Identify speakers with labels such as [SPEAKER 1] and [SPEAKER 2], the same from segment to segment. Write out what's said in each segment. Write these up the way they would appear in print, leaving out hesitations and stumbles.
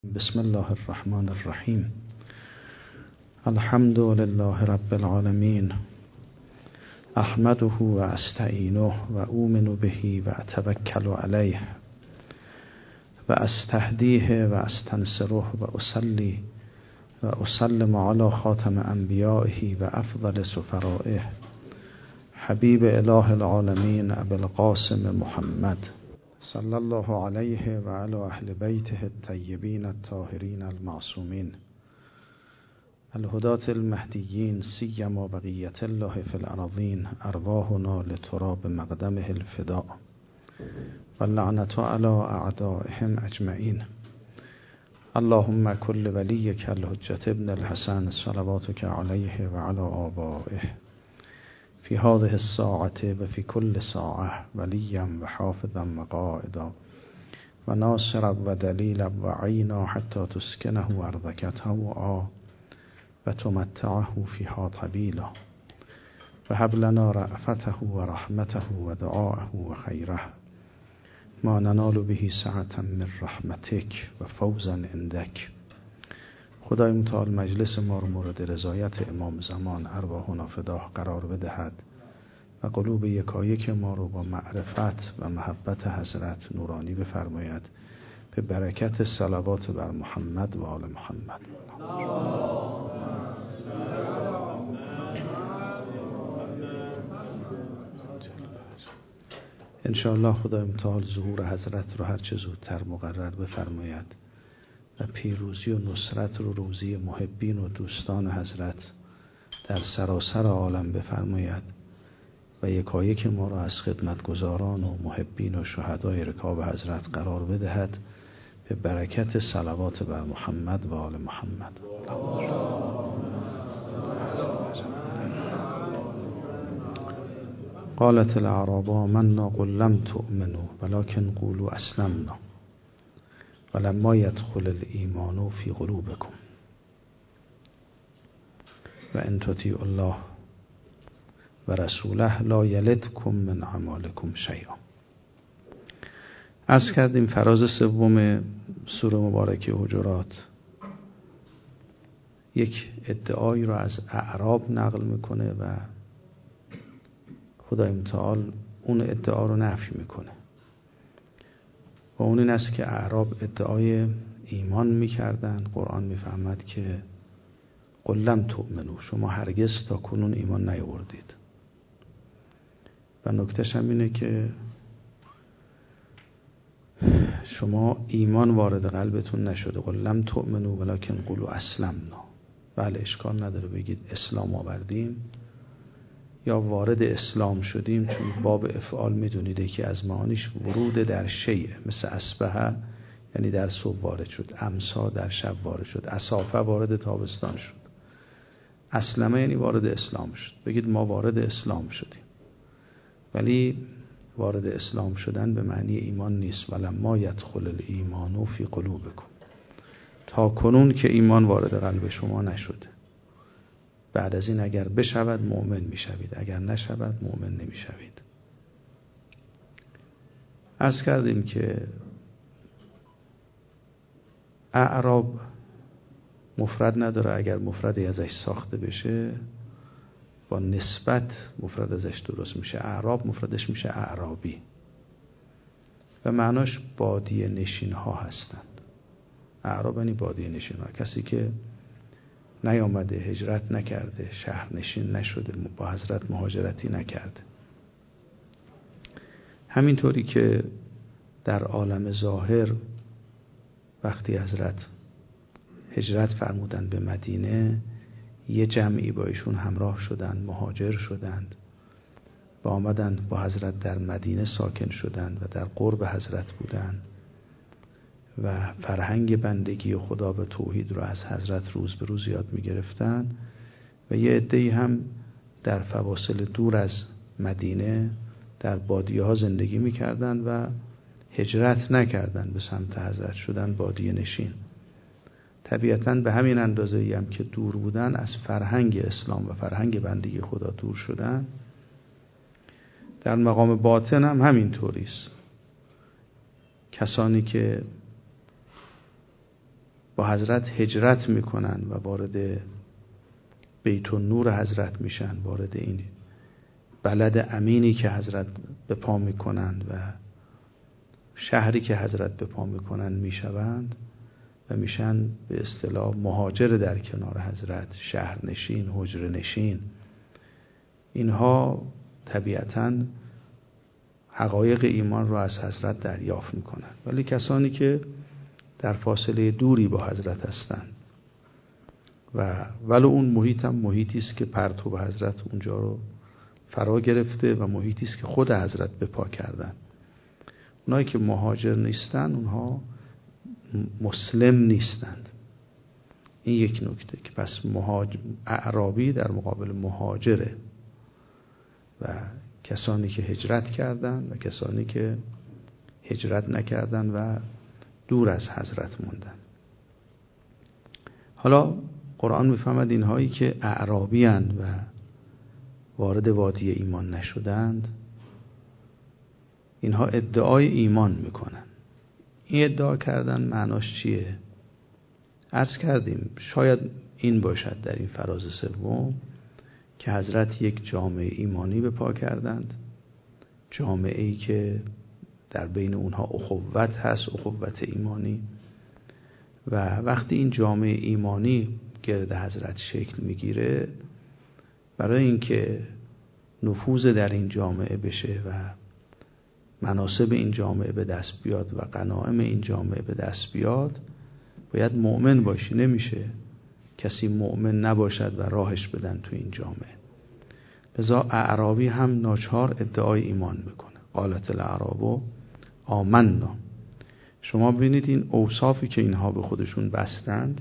[SPEAKER 1] بسم الله الرحمن الرحیم. الحمد لله رب العالمین. احمده و استعینه و اؤمن به و اتوکل علیه و استهدیه و استنصره و اصلی و اسلم علی خاتم انبیائه و افضل سفرائه حبیب اله العالمین ابی القاسم محمد صلی الله علیه و علی اهل بیته الطیبین الطاهرین المعصومین الهداة المهدیین سیما بقیة الله فی الارضین ارواحنا لتراب مقدمه الفداء واللعنة علی اعدائهم اجمعین. اللهم کل ولیک الحجة ابن الحسن صلواتک علیه و علی آبائه فی هذه الساعة و فی کل ساعة ولیا و حافظا و قائدا و ناصرا و دلیلا و عینا حتی تسکنه ارضک طوعا و تمتعه فیها طویلا و هب لنا رأفته و رحمته و دعاءه و خیره ما ننال به سعة من رحمتک و فوزا عندک. خدای متعال مجلس ما رو مورد رضایت امام زمان ارواحنا فداه قرار بدهد و قلوب یکایک ما رو با معرفت و محبت حضرت نورانی بفرماید به برکت صلوات بر محمد و آل محمد. انشاءالله خدای متعال ظهور حضرت رو هر چه زودتر مقرر بفرماید و پیروزی و نصرت رو روزی محبین و دوستان حضرت در سراسر عالم بفرماید و یکایک ما را از خدمتگزاران و محبین و شهدای رکاب حضرت قرار بدهد به برکت صلوات بر محمد و آل محمد. قالت الاعراب آمنا قل لم تؤمنوا ولكن قولوا اسلمنا ولما يدخل الایمان فی قلوبکم و ان تطیعوا الله و رسوله لا یلدکم من اعمالکم شیئا. عرض کردیم فراز سوم سوره مبارکه حجرات یک ادعایی را از اعراب نقل میکنه و خدای متعال اون ادعا رو نفی میکنه و اون این است که اعراب ادعای ایمان میکردن. قرآن میفهمد که قل لم تؤمنوا، شما هرگز تا کنون ایمان نیاوردید. و نکتهش هم اینه که شما ایمان وارد قلبتون نشده. قل لم تؤمنوا ولكن قولوا اسلمنا. بله اشکال نداره بگید اسلام آوردیم یا وارد اسلام شدیم، چون باب افعال میدونید که از معانیش ورود در شیء، مثل اصبح یعنی در صبح وارد شد، امسا در شب وارد شد، اصافه وارد تابستان شد، اسلمه یعنی وارد اسلام شد. بگید ما وارد اسلام شدیم، ولی وارد اسلام شدن به معنی ایمان نیست. ولما یدخل الایمان فی قلوبکم، تا کنون که ایمان وارد قلب شما نشده. بعد از این اگر بشود مؤمن میشوید، اگر نشود مؤمن نمیشوید. عرض کردیم که اعراب مفرد نداره. اگر مفردی ازش ساخته بشه با نسبت مفرد ازش درست میشه. اعراب مفردش میشه اعرابی و معناش بادیه نشین ها هستند. اعراب یعنی بادیه نشین ها، کسی که نیامده، هجرت نکرده، شهر نشین نشده، با حضرت مهاجرتی نکرده. همینطوری که در عالم ظاهر وقتی حضرت هجرت فرمودند به مدینه، یه جمعی با ایشون همراه شدند، مهاجر شدند و آمدند با حضرت در مدینه ساکن شدند و در قرب حضرت بودند و فرهنگ بندگی و خدا به توحید رو از حضرت روز به روز یاد می گرفتن و یه عده‌ای هم در فواصل دور از مدینه در بادیه ها زندگی می کردن و هجرت نکردن، به سمت حضرت شدن بادیه نشین. طبیعتاً به همین اندازه‌ای هم که دور بودن از فرهنگ اسلام و فرهنگ بندگی خدا دور شدن، در مقام باطن هم همینطوریست. کسانی که با حضرت هجرت میکنن و وارد بیت النور حضرت میشن، وارد این بلد امینی که حضرت به پا میکنند و شهری که حضرت به پا میکنند میشوند و میشن به اصطلاح مهاجر در کنار حضرت، شهرنشین، حجره نشین. اینها طبیعتاً حقایق ایمان رو از حضرت دریافت میکنن. ولی کسانی که در فاصله دوری با حضرت هستند و ولو اون محیط هم محیطی است که پرتو حضرت اونجا رو فرا گرفته و محیطی است که خود حضرت به پا کردن، اونایی که مهاجر نیستن اونها مسلم نیستند. این یک نکته که پس اعرابی در مقابل مهاجره و کسانی که هجرت کردن و کسانی که هجرت نکردن و دور از حضرت موندن. حالا قرآن میفهمد اینهایی که اعرابی اند و وارد وادی ایمان نشدند، اینها ادعای ایمان میکنن. این ادعا کردن معناش چیه؟ عرض کردیم شاید این باشد در این فراز سوم که حضرت یک جامعه ایمانی به پا کردند، جامعه‌ای که در بین اونها اخوت هست، اخوت ایمانی، و وقتی این جامعه ایمانی گرد حضرت شکل میگیره، برای اینکه نفوذ در این جامعه بشه و مناصب این جامعه به دست بیاد و غنایم این جامعه به دست بیاد، باید مؤمن باشی. نمیشه کسی مؤمن نباشد و راهش بدن تو این جامعه. لذا اعرابی هم ناچار ادعای ایمان میکنه. قالت الاعراب آمنا. شما ببینید این اوصافی که اینها به خودشون بستند،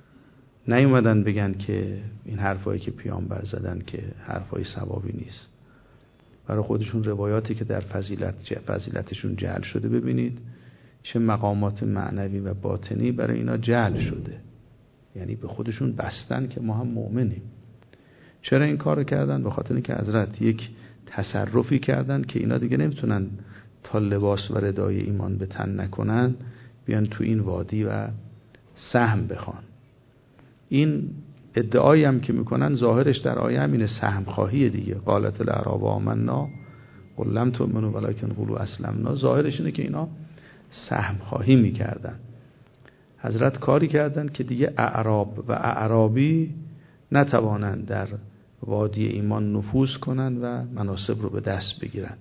[SPEAKER 1] نیومدن بگن که این حرفایی که پیامبر زدن که حرفای ثوابی نیست. برای خودشون روایاتی که در فضیلتشون جعل شده، ببینید چه مقامات معنوی و باطنی برای اینا جعل شده. یعنی به خودشون بستن که ما هم مؤمنیم. چرا این کارو کردن؟ به خاطر اینکه حضرت یک تصرفی کردن که اینا دیگه نمیتونن تا لباس و ردای ایمان به تن نکنن بیان تو این وادی و سهم بخوان. این ادعایی هم که میکنن ظاهرش در آیه همینه، سهم خواهی دیگه. قالت الاعراب آمنا قل لم تؤمنوا ولکن قولوا اسلمنا. ظاهرش اینه که اینا سهم خواهی میکردن. حضرت کاری کردن که دیگه اعراب و اعرابی نتوانند در وادی ایمان نفوذ کنن و مناصب رو به دست بگیرن.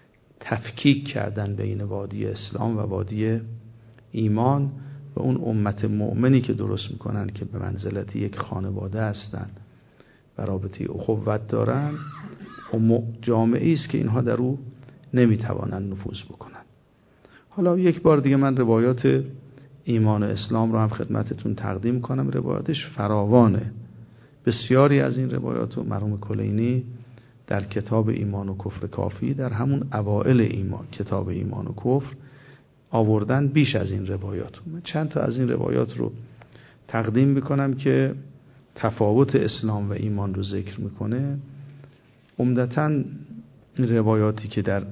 [SPEAKER 1] تفکیک کردن بین وادی اسلام و وادی ایمان و اون امت مؤمنی که درست میکنن که به منزلت یک خانواده هستن و رابطه اخوت دارن، جامعه‌ای است که اینها در او نمیتوانن نفوذ بکنن. حالا یک بار دیگه من روایات ایمان و اسلام رو هم خدمتتون تقدیم کنم. روایاتش فراوانه. بسیاری از این روایات و مرحوم کلینی در کتاب ایمان و کفر کافی در همون اوائل ایمان، کتاب ایمان و کفر، آوردن بیش از این روایات. من چند تا از این روایات رو تقدیم میکنم که تفاوت اسلام و ایمان رو ذکر میکنه. عمدتاً روایاتی که در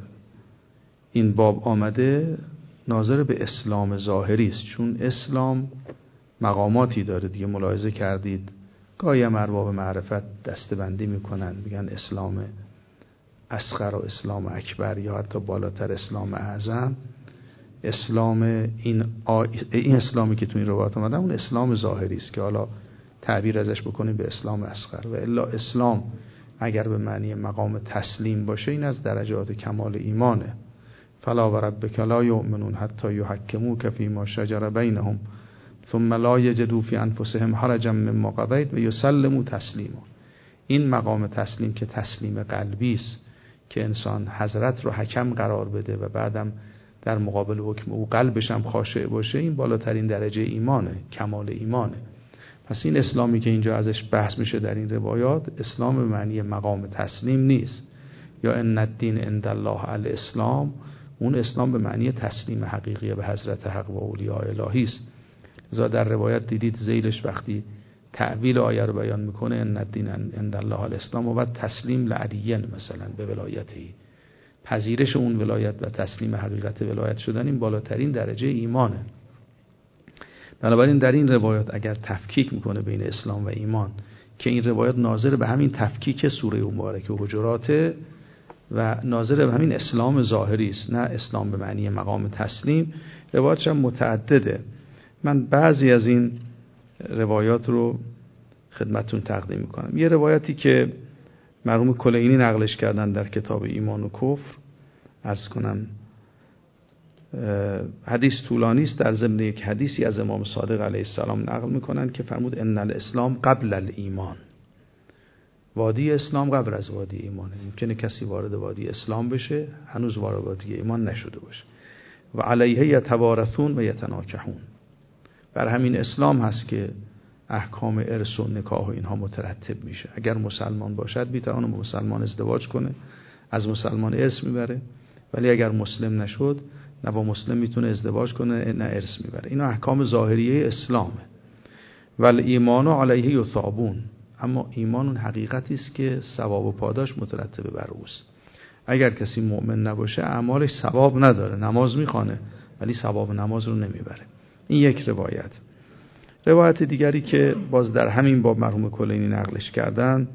[SPEAKER 1] این باب آمده ناظر به اسلام ظاهری است، چون اسلام مقاماتی داره دیگه. ملاحظه کردید گاهی هم ارباب معرفت دسته‌بندی میکنن، میگن اسلام اصغر و اسلام اکبر یا حتی بالاتر اسلام اعظم. اسلام این اسلامی که تو این روایات اومده اون اسلام ظاهری است که حالا تعبیر ازش بکنیم به اسلام اصغر. و الا اسلام اگر به معنی مقام تسلیم باشه، این از درجات کمال ایمانه. فلا و ربک لا یؤمنون حتی یحکموک فیما شجر بینهم ثم لا یجدوا فی انفسهم حرجا مما قضیت و یسلموا تسلیما. این مقام تسلیم که تسلیم قلبی است که انسان حضرت رو حکم قرار بده و بعدم در مقابل حکم او قلبش هم خاشع باشه، این بالاترین درجه ایمانه، کمال ایمانه. پس این اسلامی که اینجا ازش بحث میشه در این روایات، اسلام به معنی مقام تسلیم نیست. یا ان الدین عند الله الاسلام، اون اسلام به معنی تسلیم حقیقی به حضرت حق و اولیاء الهی است. لذا در روایت دیدید ذیلش وقتی تعویل آیه رو بیان میکنه ان الدین عند الله الاسلام، و بعد تسلیم لعلی مثلا به ولایتی، پذیرش اون ولایت و تسلیم حقیقت ولایت شدن، این بالاترین درجه ایمانه. بنابراین در این روایات اگر تفکیک میکنه بین اسلام و ایمان که این روایات ناظر به همین تفکیک سوره مبارکه حجرات و ناظر به همین اسلام ظاهری است، نه اسلام به معنی مقام تسلیم. روایاتش هم متعدده. من بعضی از این روایات رو خدمتتون تقدیم میکنم. یه روایتی که مرحوم کلینی نقلش کردن در کتاب ایمان و کفر، عرض کنم حدیث طولانی است، در ضمن یک حدیثی از امام صادق علیه السلام نقل میکنن که فرمود ان الاسلام قبل الایمان، وادی اسلام قبل از وادی ایمانه. ممکنه کسی وارد وادی اسلام بشه هنوز وارد وادی ایمان نشده باشه. و علیه یتوارثون و یتناکحون، بر همین اسلام هست که احکام ارث و نکاح و اینها مترتب میشه. اگر مسلمان باشد میتونه با مسلمان ازدواج کنه، از مسلمان ارث میبره، ولی اگر مسلم نشد نه با مسلم میتونه ازدواج کنه نه ارث میبره. اینا احکام ظاهریه اسلامه. ولی ایمان علیه یثابون، اما ایمان اون حقیقتی است که ثواب و پاداش مترتب بر اوست. اگر کسی مؤمن نباشه اعمالش ثواب نداره، نماز میخوانه ولی ثواب نماز رو نمیبره. این یک روایت. روایت دیگری که باز در همین باب مرحوم کلینی نقلش کردن،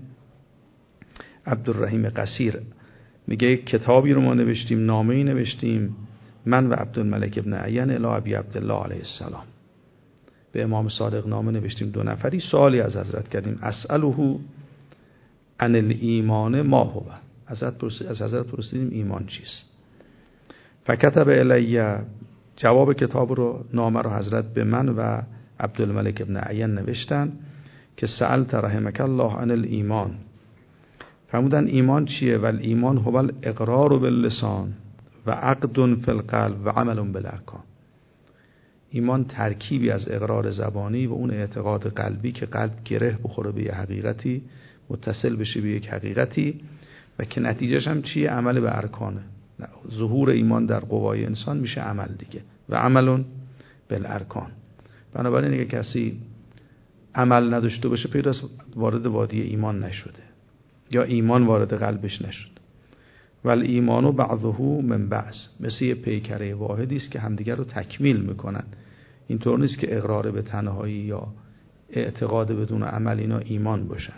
[SPEAKER 1] عبدالرحیم قصیر میگه کتابی رو ما نوشتیم، نامه‌ای نوشتیم من و عبدالملک ابن عین الی ابی عبدالله علیه السلام، به امام صادق نامه نوشتیم، 2 نفری سوالی از حضرت کردیم، اسأله عن الایمان ما هو، از حضرت پرسیدیم ایمان چیست. فکتب الی، جواب کتاب رو نامه رو حضرت به من و عبدالملک ابن عین نوشتن که سألت رحمک الله عن الایمان، فرمودن ایمان چیه؟ و الایمان هو الاقرار باللسان و عقد فی القلب و عمل بالارکان. ایمان ترکیبی از اقرار زبانی و اون اعتقاد قلبی که قلب گره بخوره به یه حقیقتی، متصل بشه به یک حقیقتی و که نتیجهش هم چیه؟ عمل به ارکانه. ظهور ایمان در قوای انسان میشه عمل دیگه، و عمل بالارکان. بنابراین اگه کسی عمل نداشته باشه پیداست وارد وادی ایمان نشده یا ایمان وارد قلبش نشد. ول ایمانو بعضه من بعض، مثل یه پیکره واحدی است که همدیگر رو تکمیل میکنن. اینطور نیست که اقرار به تنهایی یا اعتقاد بدون عمل اینا ایمان باشن.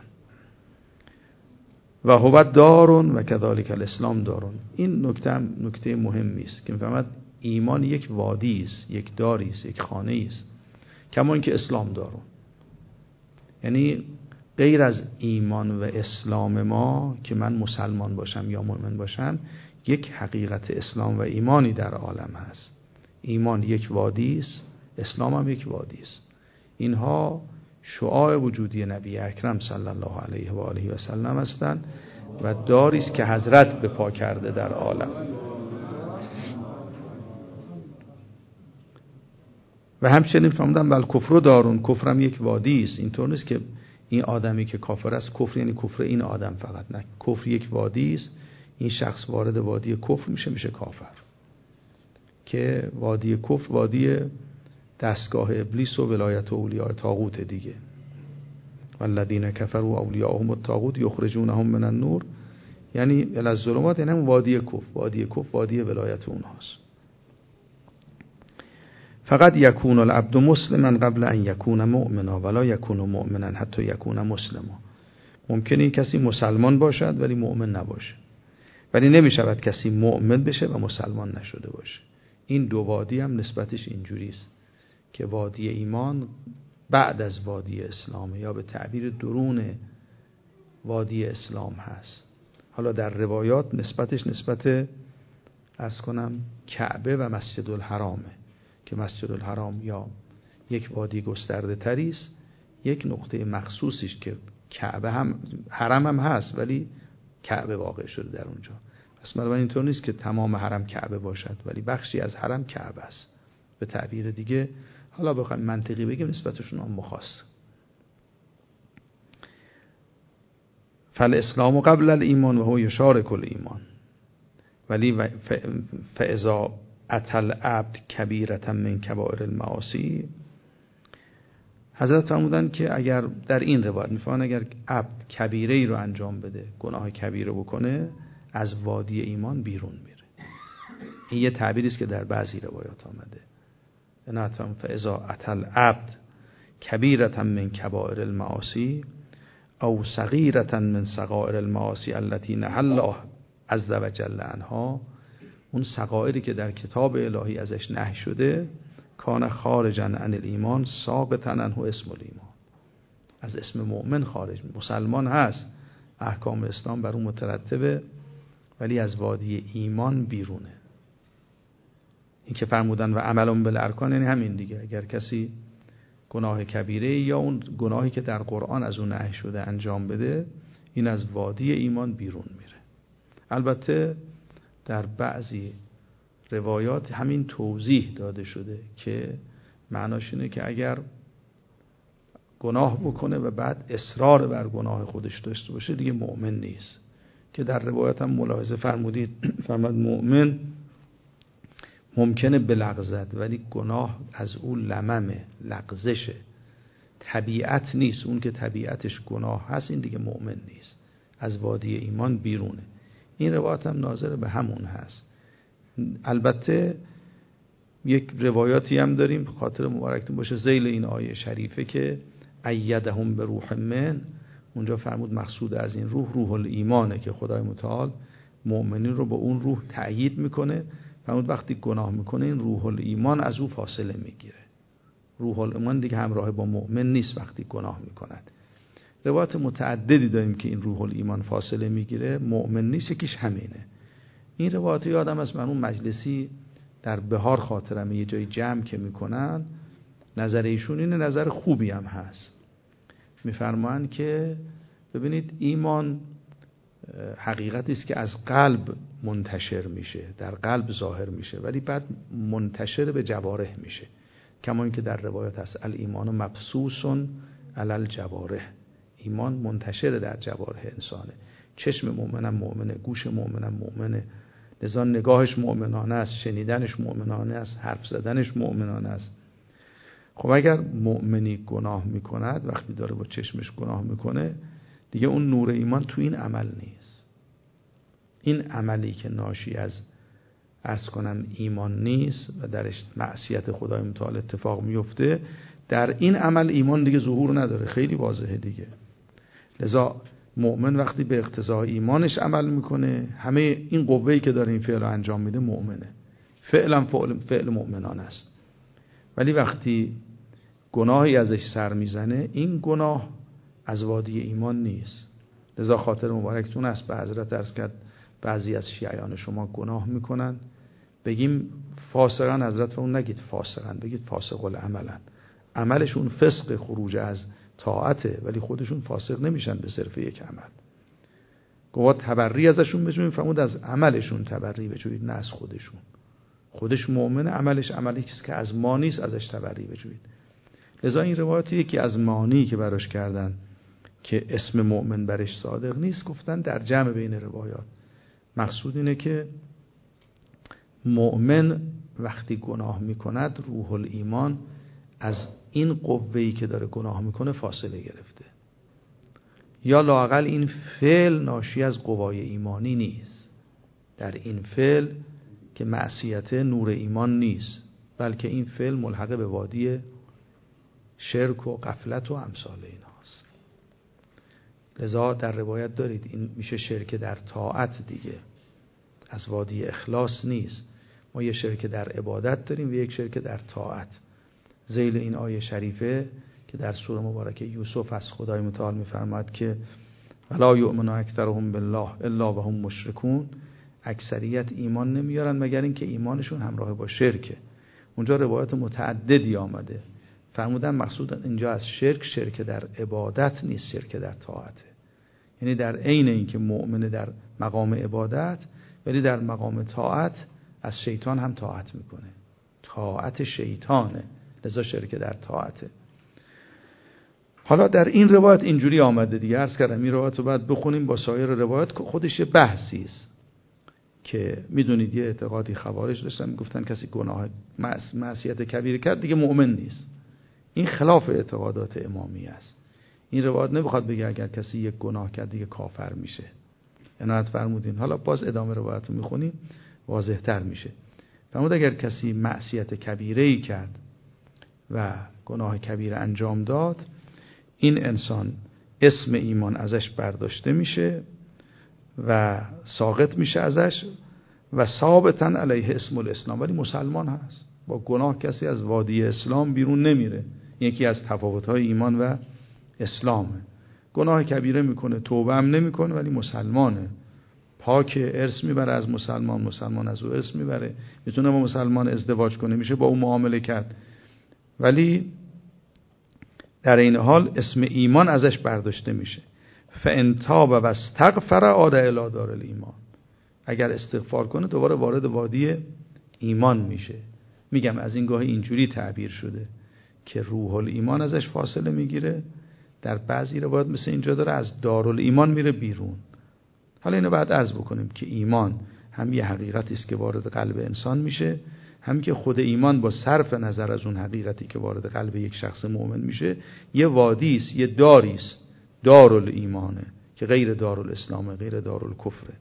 [SPEAKER 1] و هو دارون و کذالک الاسلام دارون. این نکته مهمی است که میفهمد ایمان یک وادی است، یک داری است، یک خانه است، کما اینکه اسلام دارون. یعنی غیر از ایمان و اسلام ما که من مسلمان باشم یا مؤمن باشم، یک حقیقت اسلام و ایمانی در عالم هست. ایمان یک وادی است، اسلام هم یک وادی است. اینها شعاع وجودی نبی اکرم صلی الله علیه و آله و سلم هستند و داری است که حضرت به پا کرده در عالم. و همچنین فهمیدم بل کفر دارون، کفرم یک وادی است. اینطور نیست که این آدمی که کافر است کفر یعنی کفر این آدم فقط، نه، کفر یک وادی است. این شخص وارد وادی کفر میشه کافر، که وادی کفر وادی دستگاه ابلیس و ولایت اولیاء طاغوت دیگه. والذین کفروا اولیاءهم الطاغوت یخرجونهم من النور، یعنی الی الظلمات، یعنی هم وادی کفر. وادی کفر وادی ولایت اونهاست. فقط یکون العبد مسلما قبل ان یکون مؤمنا ولا یکون مؤمنا حتی یکون مسلما. ممکنه کسی مسلمان باشد ولی مؤمن نباشه، ولی نمیشود کسی مؤمن بشه و مسلمان نشده باشه. این دو وادی هم نسبتش اینجوری است که وادی ایمان بعد از وادی اسلام، یا به تعبیر درون وادی اسلام هست. حالا در روایات نسبتش نسبت کعبه و مسجد الحرامه، که مسجد الحرام یا یک وادی گسترده تری است، یک نقطه مخصوصیش که کعبه هم حرم هم هست ولی کعبه واقع شده در اونجا. پس مثلا اینطور نیست که تمام حرم کعبه باشد، ولی بخشی از حرم کعبه است. به تعبیر دیگه، حالا بخوایم منطقی بگیم، نسبتشون هم مخاص. فالاسلام قبل الایمان و هو یشارک الایمان، ولی فاذا اتى العبد کبیرة من کبائر المعاصی، حضرت فرمودن که اگر در این روایت میفهمن اگر عبد کبیره ای رو انجام بده، گناه کبیره بکنه، از وادی ایمان بیرون میره. این یه تعبیری است که در بعضی روایات آمده. انتم فاذا اتى العبد کبیرة من کبائر المعاصی او صغیرة من صغائر المعاصی التي نهى الله عز وجل عنها، اون صغائری که در کتاب الهی ازش نهی شده، کان خارجا عن الایمان ساقطا عنه اسم الایمان، از اسم مؤمن خارج. مسلمان هست، احکام اسلام بر اون مترتبه، ولی از وادی ایمان بیرونه. این که فرمودن و عملون بالارکان یعنی همین دیگه. اگر کسی گناه کبیره یا اون گناهی که در قرآن از اون نهی شده انجام بده، این از وادی ایمان بیرون میره. البته در بعضی روایات همین توضیح داده شده که معناش اینه که اگر گناه بکنه و بعد اصرار بر گناه خودش داشته باشه دیگه مؤمن نیست. که در روایت هم ملاحظه فرمود مؤمن ممکنه بلغزد ولی گناه از او لممه، لغزشه، طبیعت نیست. اون که طبیعتش گناه هست این دیگه مؤمن نیست، از وادی ایمان بیرونه. این روایت هم ناظر به همون هست. البته یک روایاتی هم داریم خاطر مبارکتون باشه ذیل این آیه شریفه که ایدهم به روح من، اونجا فرمود مقصود از این روح الایمانه که خدای متعال مؤمنین رو با اون روح تأیید میکنه. فرمود وقتی گناه میکنه این روح الایمان از او فاصله میگیره. روح الایمان دیگه همراه با مؤمن نیست وقتی گناه میکند. روایات متعددی داریم که این روح الایمان فاصله میگیره، مؤمن نیست، یکیش همینه. این روایات یادم از من اون مجلسی در بهار خاطرمه یه جای جمع که میکنن، نظر ایشون اینه، نظر خوبی هم هست. میفرمان که ببینید ایمان حقیقتی است که از قلب منتشر میشه، در قلب ظاهر میشه، ولی بعد منتشر به جوارح میشه. کما اینکه در روایت هست الایمان مبثوث علی الجوارح، ایمان منتشر در جوارح انسانه. چشم مؤمنم مؤمنه، گوش مؤمنم مؤمنه، لذا نگاهش مؤمنانه است، شنیدنش مؤمنانه است، حرف زدنش مؤمنانه است. خب اگر مؤمنی گناه میکند، وقتی داره با چشمش گناه میکنه دیگه اون نور ایمان تو این عمل نیست. این عملی که ناشی از عرض کنم ایمان نیست و درش معصیت خدای متعال اتفاق میفته، در این عمل ایمان دیگه ظهور نداره. خیلی واضحه دیگه. لذا مؤمن وقتی به اقتضای ایمانش عمل میکنه، همه این قوه‌ای که داره این فعل رو انجام میده مؤمنه، فعلا فعل مؤمنان است. ولی وقتی گناهی ازش سر میزنه، این گناه از وادی ایمان نیست. لذا خاطر مبارکتون است به حضرت عرض کرد بعضی از شیعیان شما گناه میکنن، بگیم فاسقن، حضرت اون نگید فاسقن، بگید فاسق العملن. عملشون فسق، خروج از طاعته، ولی خودشون فاسق نمیشن به صرف یک عمل. گفت تبری ازشون بجوید، فرمود از عملشون تبری بجوید، نه از خودشون. خودش مؤمن، عملش عملی که از ما نیست، ازش تبری بجوید. لذا این روایت یکی از مانی که براش کردن که اسم مؤمن برش صادق نیست، گفتن در جمع بین روایات مقصود اینه که مؤمن وقتی گناه میکند روح الایمان از این قوه‌ای که داره گناه میکنه فاصله گرفته، یا لااقل این فعل ناشی از قوای ایمانی نیست. در این فعل که معصیت نور ایمان نیست، بلکه این فعل ملحق به وادی شرک و غفلت و امثال ایناست. لذا در روایت دارید این میشه شرک در طاعت دیگه، از وادی اخلاص نیست. ما یه شرک در عبادت داریم و یک شرک در طاعت. ذیل این آیه شریفه که در سوره مبارکه یوسف از خدای متعال میفرماد که ولا یؤمن اکثرهم بالله الا وهم مشرکون، اکثریت ایمان نمیارن مگر اینکه ایمانشون همراه با شرکه. اونجا روایت متعددی آمده، فرمودن مقصود اینجا از شرک در عبادت نیست، شرک در طاعته. یعنی در عین اینکه مؤمن در مقام عبادت، ولی در مقام طاعت از شیطان هم طاعت میکنه، طاعت شیطانه، لذا شرک در طاعته. حالا در این روایت اینجوری آمده دیگه، عرض کردم این روایت رو باید بخونیم با سایر روایت که خودش یه بحثی است. که میدونید یه اعتقادی خوارج داشتن، میگفتن کسی گناه معصیت کبیره کرد دیگه مؤمن نیست. این خلاف اعتقادات امامی است. این روایت نمیخواد بگه اگر کسی یک گناه کرد دیگه کافر میشه. عنایت فرمودین. حالا باز ادامه روایت رو میخونیم واضح تر میشه. فرمود اگر کسی معصیت کبیره‌ای کرد و گناه کبیره انجام داد، این انسان اسم ایمان ازش برداشته میشه و ساقط میشه ازش و ثابتاً علیه اسم الاسلام، ولی مسلمان هست. با گناه کسی از وادی اسلام بیرون نمیره. یکی از تفاوت‌های ایمان و اسلامه. گناه کبیره میکنه، توبه هم نمیکنه، ولی مسلمانه، پاک، ارث میبره از مسلمان، مسلمان از او ارث میبره، میتونه با مسلمان ازدواج کنه، میشه با او معامله کرد، ولی در این حال اسم ایمان ازش برداشته میشه. فان تاب و استغفر عاد الی دار الایمان. اگر استغفار کنه دوباره وارد وادی ایمان میشه. میگم از این گاهی اینجوری تعبیر شده که روح الایمان ازش فاصله میگیره، در بعضی روایات مثل اینجا داره از دارالایمان میره بیرون. حالا اینو بعد عرض بکنیم که ایمان هم یه حقیقتی است که وارد قلب انسان میشه، هم که خود ایمان با صرف نظر از اون حقیقتی که وارد قلب یک شخص مؤمن میشه یه وادی است، یه داری است، دارالایمانه که غیر دارالاسلامه، غیر دارالکفره.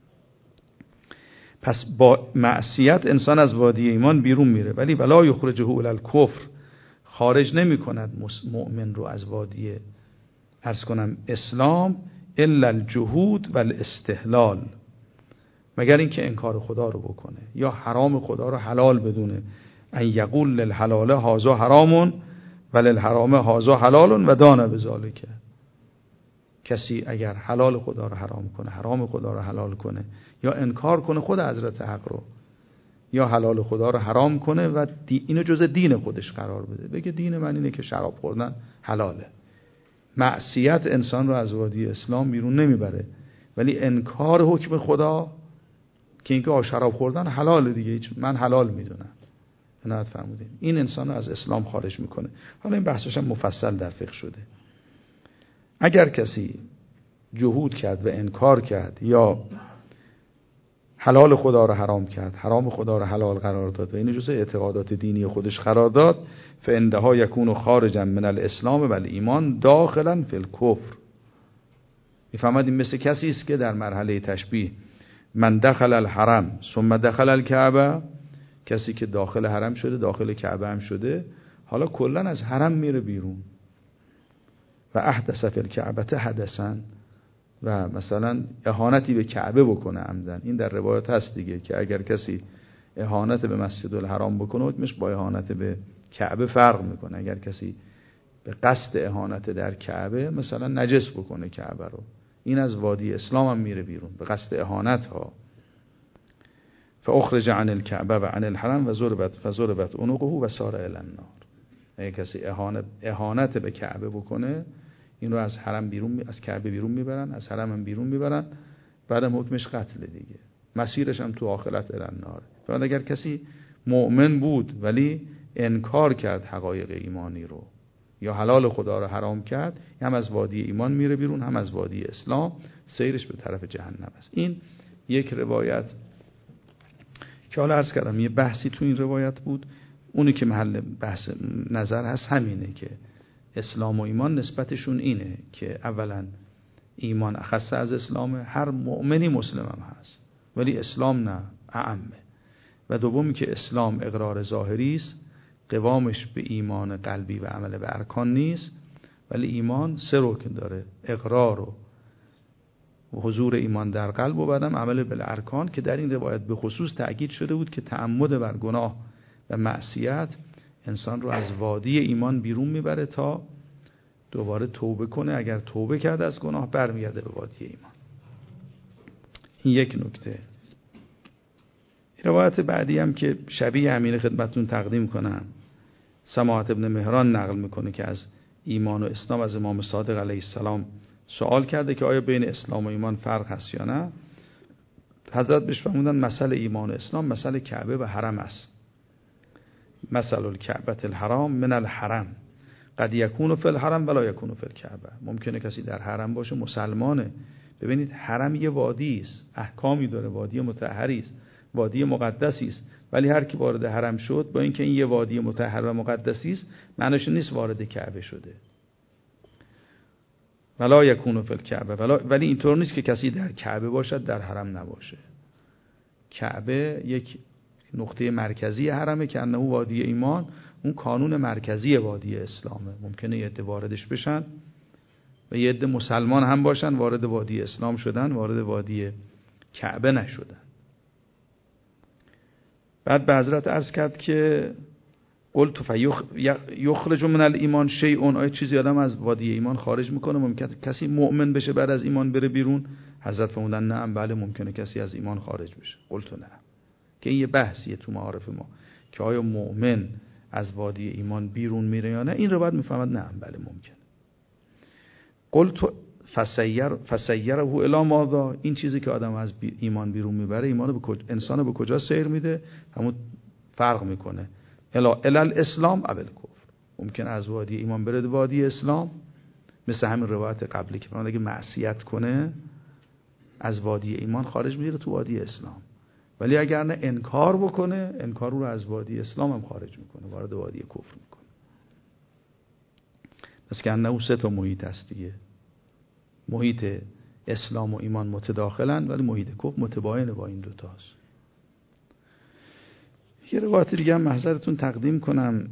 [SPEAKER 1] پس با معصیت انسان از وادی ایمان بیرون میره، ولی ولا یخرجه الی الکفر، خارج نمی کند مؤمن رو از وادی عرض کنم اسلام، الا الجحود و الاستحلال، مگر اینکه انکار خدا رو بکنه یا حرام خدا رو حلال بدونه. ان یقول للحلال هذا حرام و للحرام هذا حلال و دان بذالک. کسی اگر حلال خدا رو حرام کنه، حرام خدا رو حلال کنه، یا انکار کنه خود حضرت حق رو، یا حلال خدا رو حرام کنه و اینو جزء دین خودش قرار بده، بگه دین من اینه که شراب خوردن حلاله. معصیت انسان رو از وادی اسلام بیرون نمیبره، ولی انکار حکم خدا که اینکه شراب خوردن حلاله دیگه، من حلال میدونم، عنایت فرمودین، این انسان رو از اسلام خارج میکنه. حالا این بحثش هم مفصل در فقه شده. اگر کسی جحود کرد و انکار کرد یا حلال خدا رو حرام کرد، حرام خدا رو حلال قرار داد و این جزء اعتقادات دینی خودش قرار داد، فاندها یکون خارجا من الاسلام و الایمان داخلا فی الکفر. میفهمید این مثل کسی است که در مرحله تشبیه من دخل الحرم ثم دخل الکعبه، کسی که داخل حرم شده داخل کعبه هم شده، حالا کلا از حرم میره بیرون و احدث فی الکعبه حدثا، و مثلا اهانتی به کعبه بکنه عمدن. این در روایت هست دیگه که اگر کسی اهانت به مسجد الحرام بکنه حکمش با اهانت به کعبه فرق میکنه. اگر کسی به قصد اهانت در کعبه مثلا نجس بکنه کعبه رو، این از وادی اسلام هم میره بیرون به قصد اهانت ها. فاخرج عن الكعبه و عن الحرم و ضربت عنقه و سار الی النار. اگر کسی اهانت به کعبه بکنه، این رو از حرم بیرون، از کعبه بیرون میبرن، از حرم هم بیرون میبرن، بعدم حکمش قتل دیگه، مسیرش هم تو آخرت الی النار. فرض اگر کسی مؤمن بود ولی انکار کرد حقایق ایمانی رو یا حلال خدا رو حرام کرد، هم از وادی ایمان میره بیرون، هم از وادی اسلام، سیرش به طرف جهنم است. این یک روایت که حالا عرض کردم یه بحثی تو این روایت بود، اونی که محل بحث نظر هست همینه که اسلام و ایمان نسبتشون اینه که اولا ایمان اخص از اسلامه، هر مؤمنی مسلم هم هست ولی اسلام نه، اعمه. و دومی که اسلام اقرار ظاهری است، قوامش به ایمان قلبی و عمل به ارکان نیست، ولی ایمان سه رکن داره، اقرار و حضور ایمان در قلب و بعدم عمل بالارکان، که در این روایت به خصوص تأکید شده بود که تعمد بر گناه و معصیت انسان رو از وادی ایمان بیرون میبره تا دوباره توبه کنه، اگر توبه کرده از گناه برمیگرده به وادی ایمان. این یک نکته. روایت بعدی هم که شبیه همین خدمتتون تقدیم کنم، سماحت ابن مهران نقل میکنه که از ایمان و اسلام از امام صادق علیه السلام سوال کرده که آیا بین اسلام و ایمان فرق هست یا نه. حضرت بهش فرمودن مسئله ایمان و اسلام مسئله کعبه و حرم است. مثل الکعبه الحرام من الحرم قد یکون فی الحرم ولا یکون فی الکعبه. ممکنه کسی در حرم باشه مسلمانه. ببینید حرم یه وادی است، احکامی داره، وادی مطهری است، وادی مقدسی است، ولی هر کی وارد حرم شد با اینکه این یه وادی مطهر و مقدسی است معنیش نیست وارد کعبه شده. ولا یکون فی الکعبه، ولی اینطور نیست که کسی در کعبه باشد در حرم نباشه. کعبه یک نقطه مرکزی حرمه که انه وادی ایمان،
[SPEAKER 2] اون کانون مرکزی وادی اسلامه. ممکنه یه عده واردش بشن و یه عده مسلمان هم باشن وارد وادی اسلام شدن، وارد وادی کعبه نشدن. بعد به حضرت عرض کرد که قلت یخرج من الایمان شیء، آیا چیزی آدم از وادی ایمان خارج میکنه؟ ممکنه کسی مؤمن بشه بعد از ایمان بره بیرون؟ حضرت فرمودن نعم، بله ممکنه کسی از ایمان خارج بشه. قلت نعم. که این یه بحثیه تو معارف ما که آیا مؤمن از وادی ایمان بیرون میره یا نه. این رو بعد میفهمد نعم بله ممکنه. قلت فسیره الی ماذا، این چیزی که آدم از ایمان بیرون میبره انسان به کجا سیر میده؟ همون فرق میکنه الی الاسلام او الکفر. ممکن از وادی ایمان بره وادی اسلام، مثل همین روایت قبلی که اگه معصیت کنه از وادی ایمان خارج میره تو وادی اسلام، ولی اگر نه انکار بکنه، انکار رو از وادی اسلام هم خارج میکنه، وارد وادی کفر میکنه. پس که انه 3 محیط هست دیگه. محیط اسلام و ایمان متداخلن، ولی محیط کفر متباینه با این دوتاست. یه روایت دیگه هم محضرتون تقدیم کنم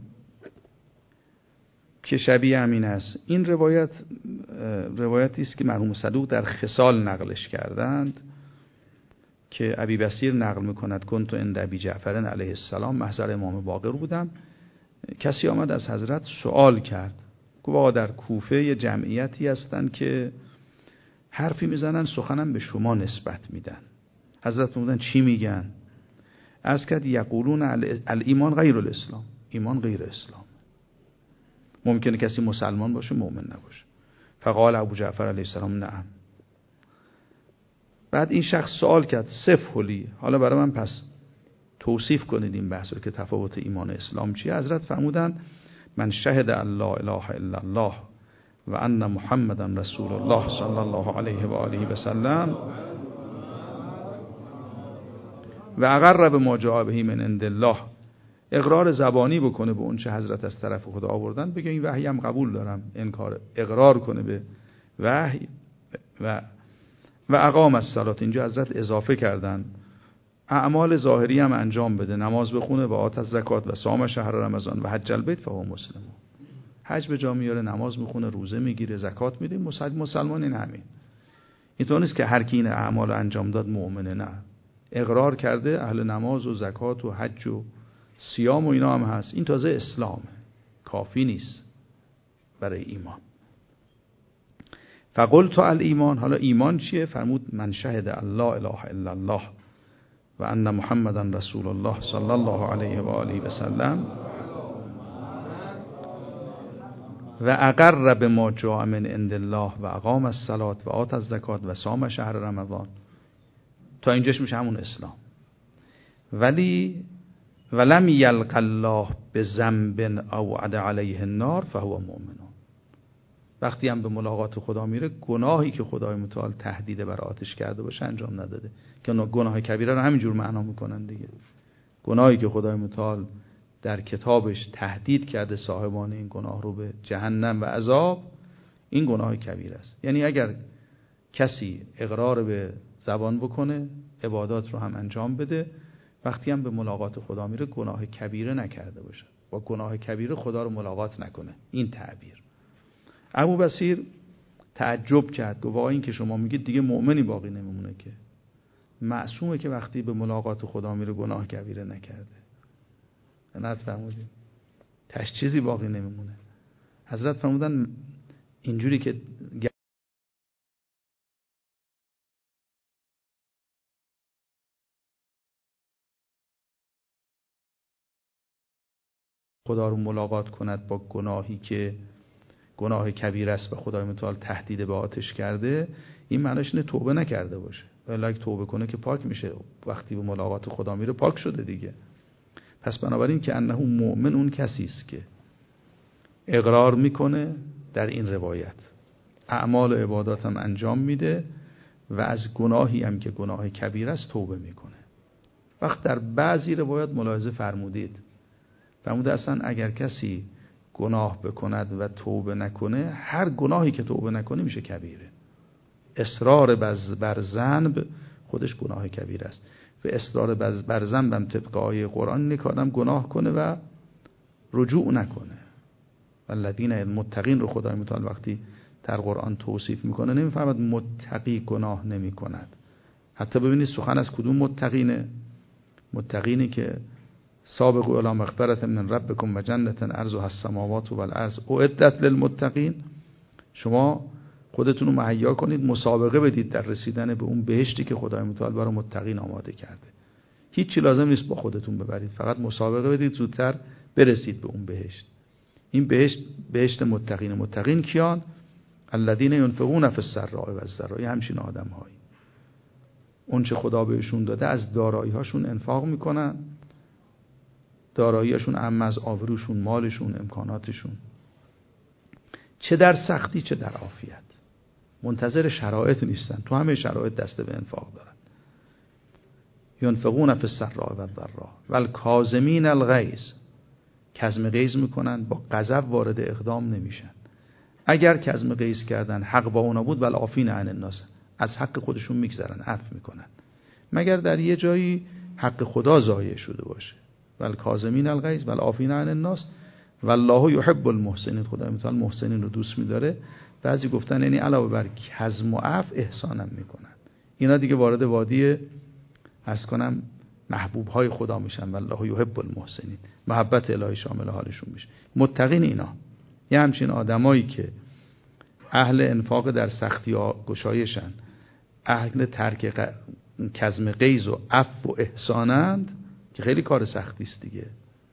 [SPEAKER 2] که شبیه همین است. این روایتی است که مرحوم صدوق در خصال نقلش کردند که ابی بصیر نقل میکند کنت عند ابی جعفر علیه السلام، محضر امام باقر بودم. کسی آمد از حضرت سوال کرد، گفت آقا در کوفه یه جمعیتی هستن که حرفی میزنن سخنم به شما نسبت میدن. حضرت فرمودن چی میگن؟ عرض کرد یقولون الایمان غیر الاسلام، ایمان غیر اسلام. ممکنه کسی مسلمان باشه مؤمن نباشه. فقال ابو جعفر علیه السلام نعم. بعد این شخص سوال کرد صفه لی، حالا برای من پس توصیف کنید این بحث رو که تفاوت ایمان و اسلام چیه. حضرت فرمودن من شهد ان لا اله الا الله و ان محمدا رسول الله صلی الله علیه و آله و سلم و اقر بما جاء به من عند الله، اقرار زبانی بکنه به اون چه حضرت از طرف خدا آوردن، بگه این وحی هم قبول دارم، اقرار کنه به وحی و اقام الصلاه. اینجا حضرت اضافه کردن اعمال ظاهری هم انجام بده، نماز بخونه و آت الزکات و صام شهر رمضان و حج البیت فهو مسلم. حج به جا میاره، نماز میخونه، روزه میگیره، زکات میده، مسلمان. این همین. اینطور نیست که هر کی این اعمال انجام داد مؤمنه، نه. اقرار کرده، اهل نماز و زکات و حج و صیام و اینا هم هست. این تازه اسلامه، کافی نیست برای ایمان. فقلت الایمان، حالا ایمان چیه؟ فرمود من شهد ان لا اله الا الله و ان محمدا رسول الله صلی الله علیه و آله و سلم و اقر بما جاء من عند الله و اقام الصلاه و آت الزکات و صام شهر رمضان. تا اینجاش میشه همون اسلام. ولی ولم یلق الله بذنب اوعد علیه النار فهو مؤمن. وقتی هم به ملاقات خدا میره، گناهی که خدای متعال تهدید بر آتش کرده باشه انجام نداده، که گناه کبیره رو همینجور معنا میکنن دیگه. گناهی که خدای متعال در کتابش تهدید کرده صاحبان این گناه رو به جهنم و عذاب، این گناه کبیره است. یعنی اگر کسی اقرار به زبان بکنه، عبادات رو هم انجام بده، وقتی هم به ملاقات خدا میره گناه کبیره نکرده باشه، با گناه کبیره خدا رو ملاقات نکنه. این تعبیر. ابو بصیر تعجب کرد، گفت این که شما میگید دیگه مؤمنی باقی نمیمونه، که معصومه که وقتی به ملاقات خدا میره گناه کبیره نکرده. نه فرمودید تاش چیزی باقی نمیمونه. حضرت فرمودن اینجوری که خدا رو ملاقات کند با گناهی که گناه کبیره است و خدای متعال تهدید به آتش کرده، این معناش اینه توبه نکرده باشه. ولی اگه توبه کنه که پاک میشه، وقتی به ملاقات خدا میره پاک شده دیگه. پس بنابراین که انه مؤمن اون کسی است که اقرار میکنه در این روایت، اعمال و عبادات هم انجام میده و از گناهی هم که گناه کبیره است توبه میکنه. وقت در بعضی روایات ملاحظه فرموده اصلا اگر کسی گناه بکند و توبه نکنه، هر گناهی که توبه نکنه میشه کبیره. اصرار بر ذنب خودش گناه کبیره است و اصرار بر ذنب هم طبق آیه قرآن اینه که آدم گناه کنه و رجوع نکنه. والذین المتقین رو خدای متعال وقتی در قرآن توصیف میکنه نمیفهمد متقی گناه نمی کند. حتی ببینید سخن از کدوم متقینه؟ متقینی که سابقوا الی مغفرة من ربکم و جنة عرضها السماوات والارض اعدت للمتقین. شما خودتون رو مهیا کنید، مسابقه بدید در رسیدن به اون بهشتی که خدای متعال برای متقین آماده کرده. هیچی لازم نیست با خودتون ببرید، فقط مسابقه بدید زودتر برسید به اون بهشت. این بهشت متقین. متقین کیان؟ الذین ينفقون فی السراء و الضراء. همچین آدم‌هایی اون چه خدا بهشون داده از دارایی‌هاشون انفاق میکنن. دارایی‌هاشون عم از آبروشون، مالشون، امکاناتشون، چه در سختی چه در عافیت. منتظر شرایط نیستن، تو همه شرایط دست به انفاق دارن. ينفقون فی السراء و الضراء والکاظمین الغیظ. کظم غیظ میکنن، با غضب وارد اقدام نمیشن. اگر کظم غیظ کردن حق با اونا بود والعافین عن الناس، از حق خودشون میگذرن، عفو میکنن، مگر در یه جایی حق خدا ضایع شده باشه. والکاظمین الغیظ والعافین عن الناس والله یحب المحسنین. خدای متعال محسنین رو دوست می‌داره. بعضی گفتن یعنی علاوه بر کظم و عفو احسانم میکنن. اینا دیگه وارد وادی از کنم محبوب های خدا میشن. والله یحب المحسنین، محبت الهی شامل حالشون میشه. متقین اینا یه همچین آدمایی که اهل انفاق در سختی ها گشایشن، اهل ترک کظم غیظ و عفو و احسانند، که خیلی کار سختی است دیگه.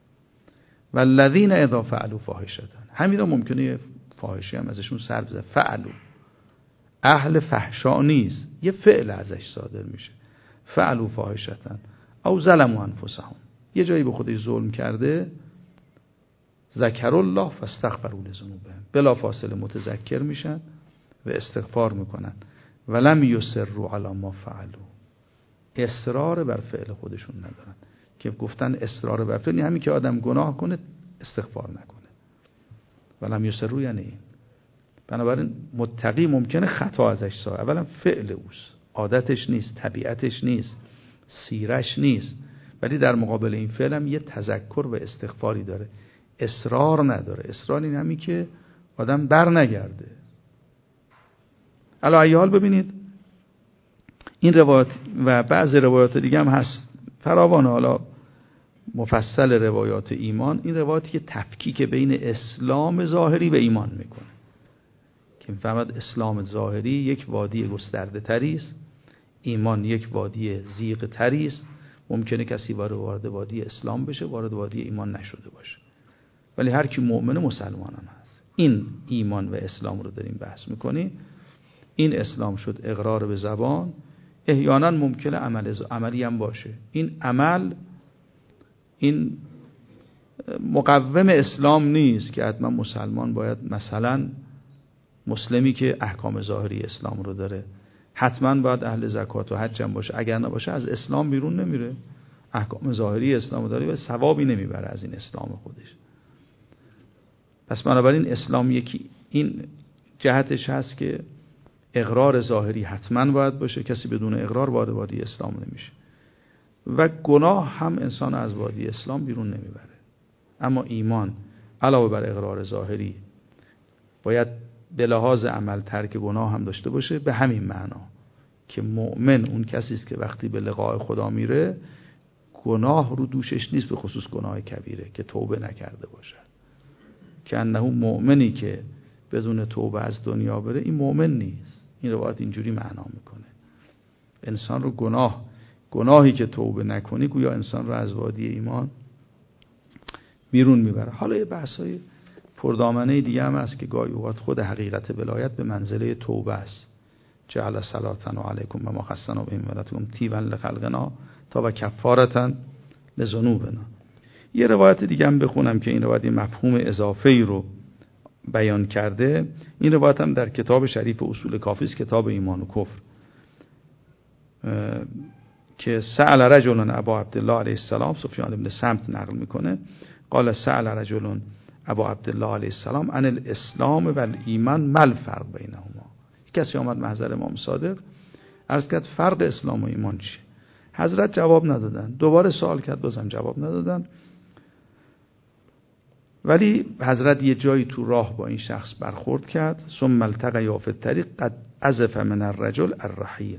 [SPEAKER 2] والذین اذا فعلوا فاحشة. همینا ممکنه فاحشه هم ازشون سر بزنه. فعلوا، اهل فحشا نیست، یه فعل ازش صادر میشه. فعلوا فاحشة او ظلموا انفسهم. یه جایی به خودش ظلم کرده، ذکر الله فاستغفروا لذنوبهم، بلا فاصله متذکر میشن و استغفار میکنن. ولم یصروا علی ما فعلوا. اصرار بر فعل خودشون ندارن، که گفتن اصرار بر فعل همین که آدم گناه کنه استغفار نکنه. ولم یصروا یعنی این. بنابراین متقی ممکنه خطا ازش صادر، اولا فعل اوست، عادتش نیست، طبیعتش نیست، سیرش نیست، ولی در مقابل این فعل هم یه تذکر و استغفاری داره. اصرار نداره. اصرار این همین که آدم بر نگرده. علی ای حال ببینید این روایت و بعض روایات دیگه هم هست فراوان، حالا مفصل روایات ایمان. این روایاتی که تفکیک بین اسلام ظاهری و ایمان میکنه، که میفهمد اسلام ظاهری یک وادی گسترده تری است، ایمان یک وادی ضیق تری است. ممکنه کسی وارد وادی اسلام بشه، وارد وادی ایمان نشده باشه، ولی هر کی مؤمن مسلمان هم هست. این ایمان و اسلام رو داریم بحث میکنیم. این اسلام شد اقرار به زبان، احیانا ممکنه عملی هم باشه. این عمل این مقوم اسلام نیست که حتما مسلمان باید مثلا مسلمی که احکام ظاهری اسلام رو داره حتما باید اهل زکات و حج هم باشه. اگر نباشه از اسلام بیرون نمیره. احکام ظاهری اسلام داره و ثوابی نمیبره از این اسلام خودش. پس بنابراین اسلام یکی این جهتش هست که اقرار ظاهری حتما باید باشه. کسی بدون اقرار وارد وادی اسلام نمیشه و گناه هم انسان از وادی اسلام بیرون نمیبره. اما ایمان علاوه بر اقرار ظاهری باید به لحاظ عمل ترک گناه هم داشته باشه، به همین معنا که مؤمن اون کسی است که وقتی به لقاء خدا میره گناه رو دوشش نیست، به خصوص گناه کبیره که توبه نکرده باشد. که انه مؤمنی که بدون توبه از دنیا بره این مؤمن نیست. این روایت اینجوری معنا میکنه. انسان رو گناهی که توبه نکنی گویا انسان رو از وادی ایمان بیرون میبره. حالا یه بحثای پردامنه دیگه هم هست که گاهی اوقات خود حقیقت ولایت به منزله توبه است. جعل صلاتنا علیکم و ما خصنا بهم ولتکم تیبا لخلقنا تا و کفارتا لذنوبنا. یه روایت دیگه هم بخونم که این روایت مفهوم اضافه‌ای رو بیان کرده. این روایت هم در کتاب شریف اصول کافی است، کتاب ایمان و کفر، که سأل رجل ابا عبدالله علیه السلام، سفیان ابن سمت نقل میکنه، قال سأل رجل ابا عبدالله علیه السلام عن الاسلام و الایمان ما الفرق بینهما. کسی آمد محضر امام صادق عرض کرد فرق اسلام و ایمان چیه؟ حضرت جواب ندادن. دوباره سوال کرد، بازم جواب ندادن. ولی حضرت یه جایی تو راه با این شخص برخورد کرد. ثم التقیا فی الطریق قد عزف من الرجل الرحیل.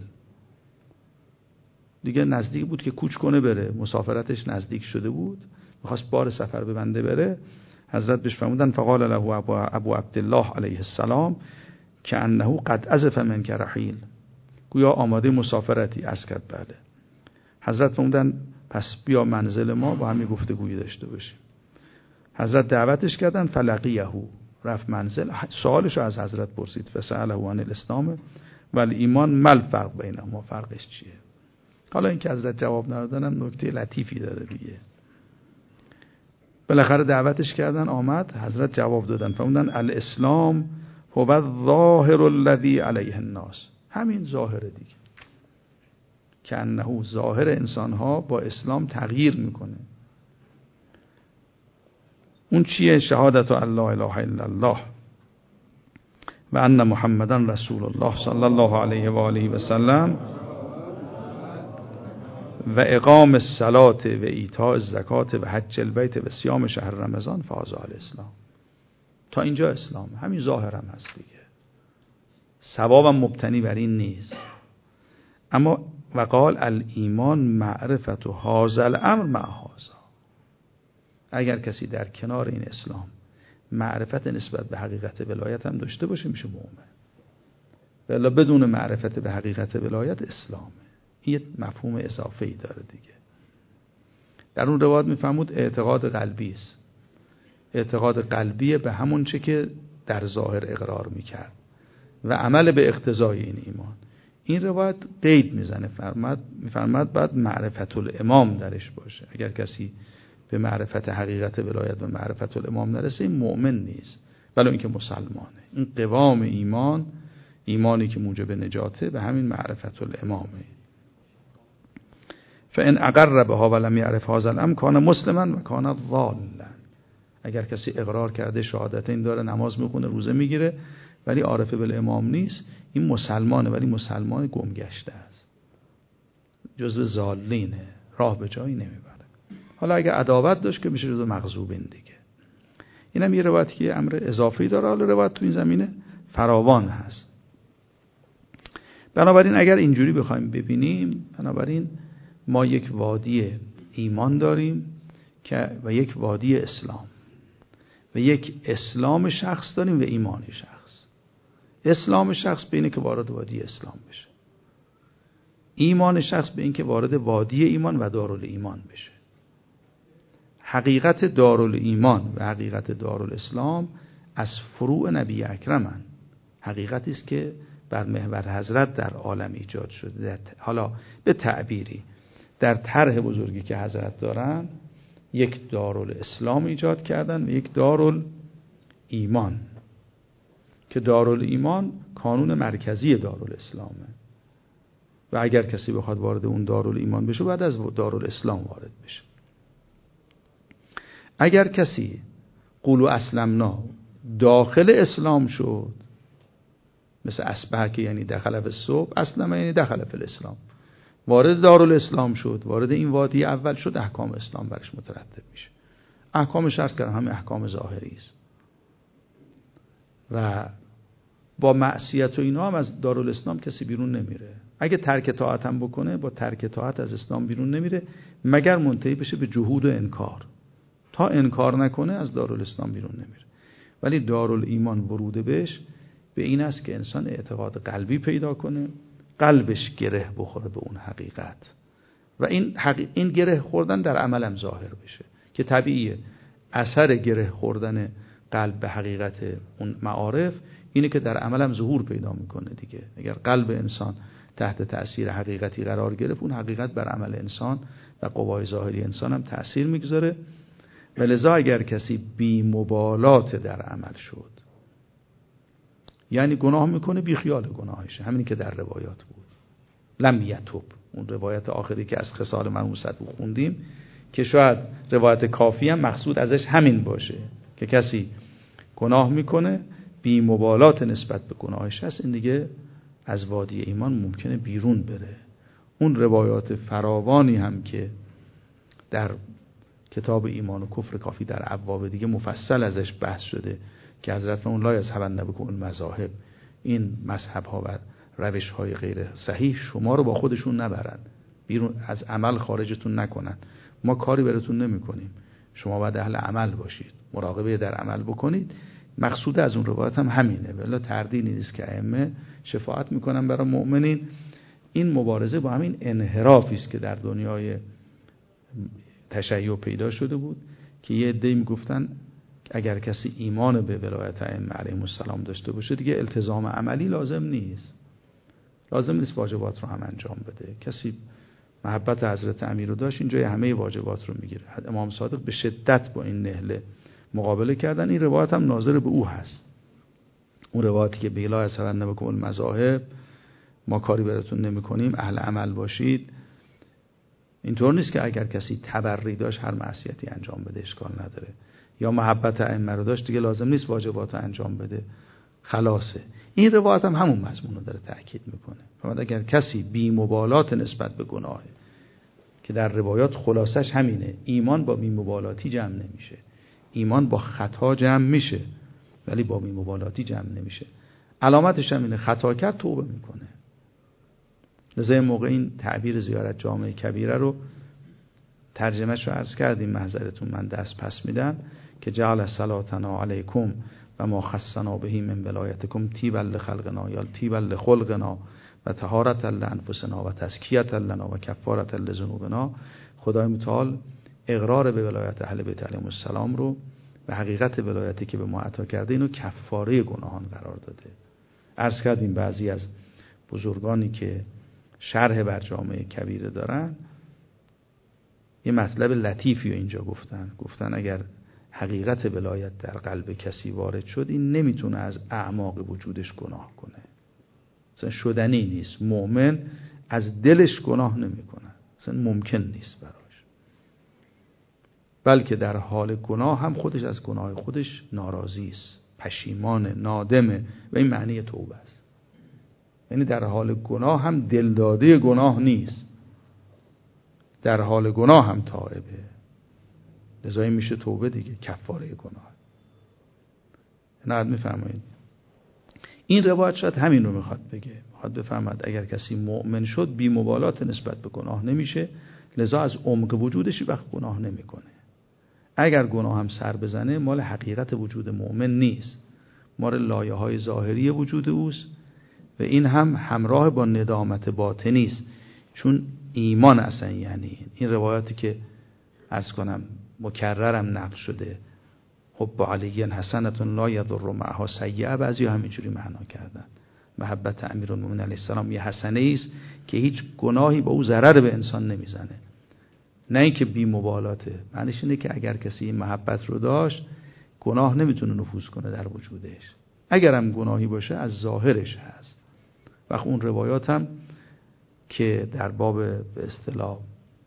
[SPEAKER 2] دیگه نزدیک بود که کوچ کنه بره، مسافرتش نزدیک شده بود، می‌خواست بار سفر ببنده بره. حضرت بهش فرمودن فقال له ابو عبدالله علیه السلام که انه قد عزف منک رحیل، گویا آماده مسافرتی. عرض کرد بله. حضرت فرمودن پس بیا منزل ما با هم گفتگویی داشته باشیم. حضرت دعوتش کردن فلقیه، رفت منزل. سوالش رو از حضرت پرسید فسأله عن الاسلام و الایمان ما الفرق بینهما، فرقش چیه؟ حالا این که حضرت جواب ندادن هم نکته لطیفی داره دیگه. بالاخره دعوتش کردن، آمد. حضرت جواب دادن فرمودن الاسلام هو الظاهر الذی علیه الناس، همین ظاهره دیگه، که انه ظاهر انسانها با اسلام تغییر میکنه. اون چیه؟ شهادت ان لا اله الا الله و ان محمدا رسول الله صلی الله علیه و آله و سلم و اقام الصلاة و ایتاء الزکات و حج البیت و صیام شهر رمضان فهذا الاسلام. تا اینجا اسلام، همین ظاهرم هست دیگه، ثوابم مبتنی بر این نیست. اما وقال الایمان معرفت هذا الامر مع هذا، اگر کسی در کنار این اسلام معرفت نسبت به حقیقت ولایت هم داشته باشه میشه مؤمن، ولی بدون معرفت به حقیقت ولایت اسلامه. این مفهوم اضافه‌ای داره دیگه. در اون روایت میفهمود اعتقاد قلبی است، اعتقاد قلبی به همون چه که در ظاهر اقرار میکرد و عمل به اقتضای این ایمان. این روایت قید میزنه، میفرماد بعد معرفت الامام درش باشه. اگر کسی به معرفت حقیقت ولایت و معرفت الامام نرسه این مؤمن نیست، ولی اینکه مسلمانه. این قوام ایمان، ایمانی که موجب نجاته، به همین معرفت الامامه. فان اقر بها ولم يعرف هذا الامر کان مسلما و کان ضالا. اگر کسی اقرار کرده شهادتین داره، نماز میخونه، روزه میگیره، ولی عارف بالامام نیست، این مسلمانه ولی مسلمان گمگشته است، جزو ضالینه، راه به جایی نمیبره. حالا اگه عداوت داشت که میشه جزو مغضوبین دیگه. اینم یه روایتی که امر اضافی داره. حالا روایت تو این زمینه فراوان هست. بنابراین اگر اینجوری بخوایم ببینیم، بنابراین ما یک وادی ایمان داریم که و یک وادی اسلام و یک اسلام شخص داریم و ایمان شخص. اسلام شخص به اینه که وارد وادی اسلام بشه، ایمان شخص به این که وارد وادی ایمان و دارالایمان بشه. حقیقت دارالایمان و حقیقت دارالاسلام از فروع نبی اکرمن، حقیقتی است که بر محور حضرت در عالم ایجاد شده. حالا به تعبیری در طرح بزرگی که حضرت دارن، یک دارالاسلام ایجاد کردن و یک دارالایمان، که دارالایمان کانون مرکزی دارالاسلامه و اگر کسی بخواد وارد اون دارالایمان بشه بعد از دارالاسلام وارد بشه. اگر کسی قولوا اسلمنا داخل اسلام شد، مثل اصبح که یعنی دخل فی الصبح، اسلم یعنی دخل فی الاسلام، وارد دارالاسلام شد، وارد این وادی اول شد، احکام اسلام برش مترتب میشه. احکامش عرض کردم همین احکام ظاهری است و با معصیت و اینا هم از دارالاسلام کسی بیرون نمیره. اگه ترک طاعت هم بکنه، با ترک طاعت از اسلام بیرون نمیره مگر منتهی بشه به جحود و انکار. تا انکار نکنه از دارالاسلام بیرون نمیره. ولی دارالایمان ورود بهش به این است که انسان اعتقاد قلبی پیدا کنه، قلبش گره بخوره به اون حقیقت و این گره خوردن در عملم ظاهر بشه، که طبیعیه. اثر گره خوردن قلب به حقیقت اون معارف اینه که در عملم ظهور پیدا میکنه دیگه. اگر قلب انسان تحت تأثیر حقیقتی قرار گرفت، اون حقیقت بر عمل انسان و قوای ظاهری انسان هم تأثیر میگذاره. ولذا اگر کسی بی مبالات در عمل شد، یعنی گناه میکنه بی خیال گناهشه، همینی که در روایات بود، لم یتوب، اون روایت آخری که از خصال منحوست خوندیم که شاید روایت کافی هم مقصود ازش همین باشه که کسی گناه میکنه بی مبالات نسبت به گناهش هست، این دیگه از وادی ایمان ممکنه بیرون بره. اون روایات فراوانی هم که در کتاب ایمان و کفر کافی در ابواب دیگه مفصل ازش بحث شده که حضرت فرمود لا یذهبن بکم المذاهب، این مذهب ها و روش های غیر صحیح شما رو با خودشون نبرن، بیرون از عمل خارجتون نکنن. ما کاری براتون نمی‌کنیم، شما باید اهل عمل باشید، مراقبه در عمل بکنید. مقصود از اون روایت هم همینه، ولی تردیدی نیست که ائمه شفاعت میکنن برای مؤمنین. این مبارزه با همین انحرافی است که در دنیای تشیع پیدا شده بود که یه عده‌ای میگفتن اگر کسی ایمان به ولایت ائمه علیهم السلام داشته باشه دیگه التزام عملی لازم نیست، لازم نیست واجبات رو هم انجام بده. کسی محبت حضرت امیر رو داشت، اینجا همه واجبات رو میگیره. امام صادق به شدت با این نهله مقابله کردن. این روایت هم ناظر به او هست، اون روایتی که بلا یذهبن بکم المذاهب، ما کاری براتون نمی‌کنیم، اهل عمل باشید. اینطور نیست که اگر کسی تبری داشت هر معصیتی انجام بده اشکال نداره، یا محبت ائمه رو داشت دیگه لازم نیست واجبات رو انجام بده، خلاصه. این روایت هم همون مضمون رو داره تأکید میکنه. فرمود اگر کسی بی مبالات نسبت به گناهه، که در روایات خلاصش همینه، ایمان با بی مبالاتی جمع نمیشه، ایمان با خطا جمع میشه ولی با بی مبالاتی جمع نمیشه. علامتش هم اینه، خطا کرد توبه میکنه. لذا موقع این تعبیر زیارت جامع کبیره رو ترجمهش رو عرض کردیم، معذرتون من دست پس میدم، که جعل صلاتنا علیکم و ما خصنا بهی من ولایتکم طیبا لخلقنا یا طیبا لخلقنا و طهارة لانفسنا و تزکیة لنا و کفارة لذنوبنا. خدای متعال اقرار به ولایت اهل بیت علیهم السلام رو به حقیقت ولایتی که به ما عطا کرده اینو کفاره گناهان قرار داده. عرض کردیم بعضی از بزرگانی که شرح بر جامع کبیره دارن یه مطلب لطیفی رو اینجا گفتن اگر حقیقت ولایت در قلب کسی وارد شد این نمیتونه از اعماق وجودش گناه کنه، اصلا شدنی نیست. مؤمن از دلش گناه نمیکنه، اصلا ممکن نیست براش، بلکه در حال گناه هم خودش از گناه خودش ناراضی است، پشیمانه، نادمه، و این معنی توبه است. یعنی در حال گناه هم دلداده گناه نیست، در حال گناه هم تائبه. لذا این میشه توبه دیگه، کفاره گناه. نهاد میفرمایید این روایت شاید همین رو میخواد بگه، میخواد بفهمد اگر کسی مؤمن شد بی مبالات نسبت به گناه نمیشه، لذا از عمق وجودش وقت گناه نمیکنه. اگر گناه هم سر بزنه مال حقیقت وجود مؤمن نیست، مال لایه های ظاهری وجود اوست و این هم همراه با ندامت باطنی است، چون ایمان اصلا یعنی این روایاتی که عرض کنم مکررم نقل شده، حب علی حسنة لا یضر معها سیئه، بعضی همینجوری معنا کردن. محبت امیرالمومنین علیه السلام یه حسنه است که هیچ گناهی با او ضرر به انسان نمیزنه، نه اینکه بی مبالاته. معنیش اینه که اگر کسی این محبت رو داشت گناه نمیتونه نفوذ کنه در وجودش، اگرم گناهی باشه از ظاهرش هست. وقت اون روایات هم که در باب به اصطلاح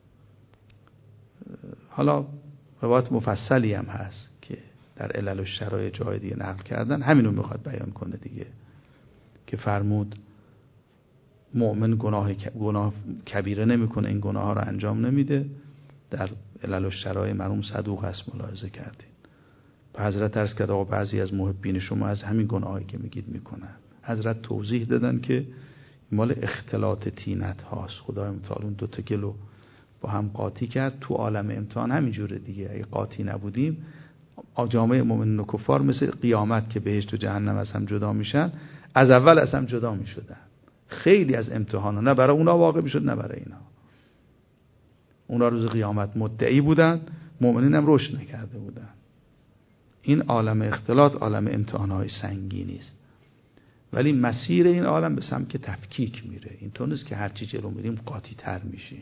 [SPEAKER 2] حالا روایات مفصلی هم هست که در علل و شرایع جای دیگه نقل کردن، همینو میخواد بیان کنه دیگه، که فرمود مؤمن گناه کبیره نمیکنه، این گناه ها رو انجام نمیده. در علل و شرایع مرحوم صدوق هست ملاحظه کردین. حضرت عرض کرد آقا بعضی از محبین شما از همین گناهایی که میگید میکنن. حضرت توضیح دادن که مال اختلاط طینت هاست، خدای متعال اون دوتا گلو با هم قاطی کرد. تو عالم امتحان همینجوره دیگه، اگه قاطی نبودیم جامعه مؤمنین و کفار مثل قیامت که بهشت و جهنم از هم جدا میشن، از اول از هم جدا میشدن. خیلی از امتحانا نه برای اونا واقع میشد نه برای اینا. اونا روز قیامت مدعی بودن، مؤمنین هم رشد نکرده بودن. این عالم اختلاط عالم امتحانهای سنگینی است، ولی مسیر این عالم به سمت تفکیک میره. اینطور نیست که هرچی جلو میریم قاطی تر میشیم،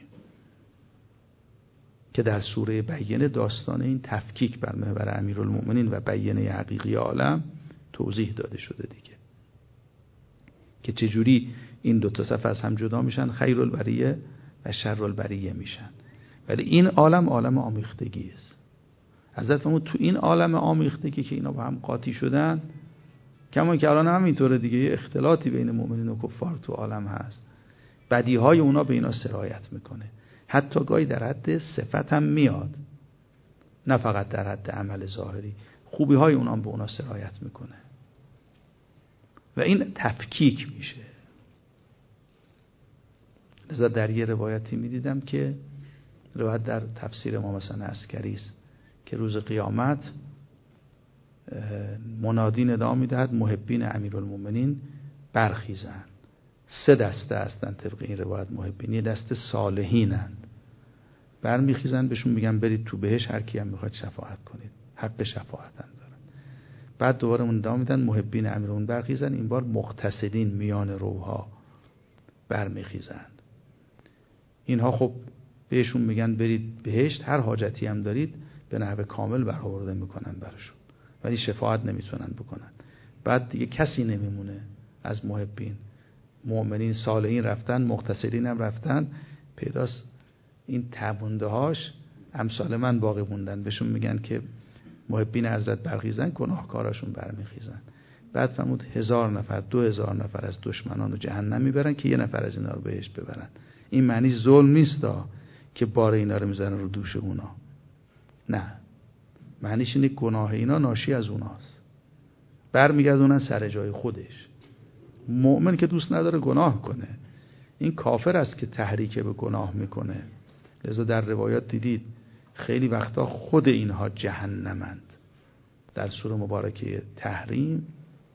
[SPEAKER 2] که در سوره بینه داستان این تفکیک بر محور امیرالمومنین و بینه حقیقی عالم توضیح داده شده دیگه، که چجوری این دو تا صف از هم جدا میشن، خیر البریه و شر البریه میشن. ولی این عالم عالم آمیختگی است. حضرت فرمود تو این عالم آمیختگی که اینا با هم قاطی شدن، کما که الان هم اینطوره دیگه، یه اختلاطی بین مؤمنین و کفار تو عالم هست، بدیهای اونا به اینا سرایت میکنه، حتی گاهی در حد صفت هم میاد. نه فقط در حد عمل ظاهری. خوبی های اونام به اونا سرایت میکنه و این تفکیک میشه. لذا در یه روایتی میدیدم که روایت در تفسیر ما مثلا عسکری است که روز قیامت منادی ندا میدهد محبین امیرالمومنین برخیزند. 3 دسته هستند طبق این روایت محبین. یه دسته صالحینند، برمیخیزند بهشون میگن برید تو بهش، هر کی هم میخواد شفاعت کنید، حق شفاعت هم دارن. بعد دوباره ندا میدن محبین امیرالمومنین برخیزند، این بار مقتصدین میان روها برمیخیزند. اینها خب بهشون میگن برید بهشت، هر حاجتی هم دارید به نحو کامل برآورده میکنن براشون، ولی شفاعت نمیتونن بکنن. بعد دیگه کسی نمیمونه از محبین. مؤمنین صالحین رفتن، مقتصدین هم رفتن، پیداست این تبونده هاش امثال من باقی موندن. بهشون میگن که محبین حضرت برخیزن، گناهکاراشون برمیخیزن. بعد فرمود 1000 نفر 2000 نفر از دشمنان رو جهنم میبرن که 1 نفر از اینا رو بهشت ببرن. این معنی ظلم نیست که بار اینا رو میزنن رو دوش اونا، نه، معنیش اینه گناه اینا ناشی از اوناست، برمیگردونن سر جای خودش. مؤمن که دوست نداره گناه کنه، این کافر است که تحریک به گناه میکنه. لذا در روایات دیدید خیلی وقتا خود اینها جهنمند. در سوره مبارکه تحریم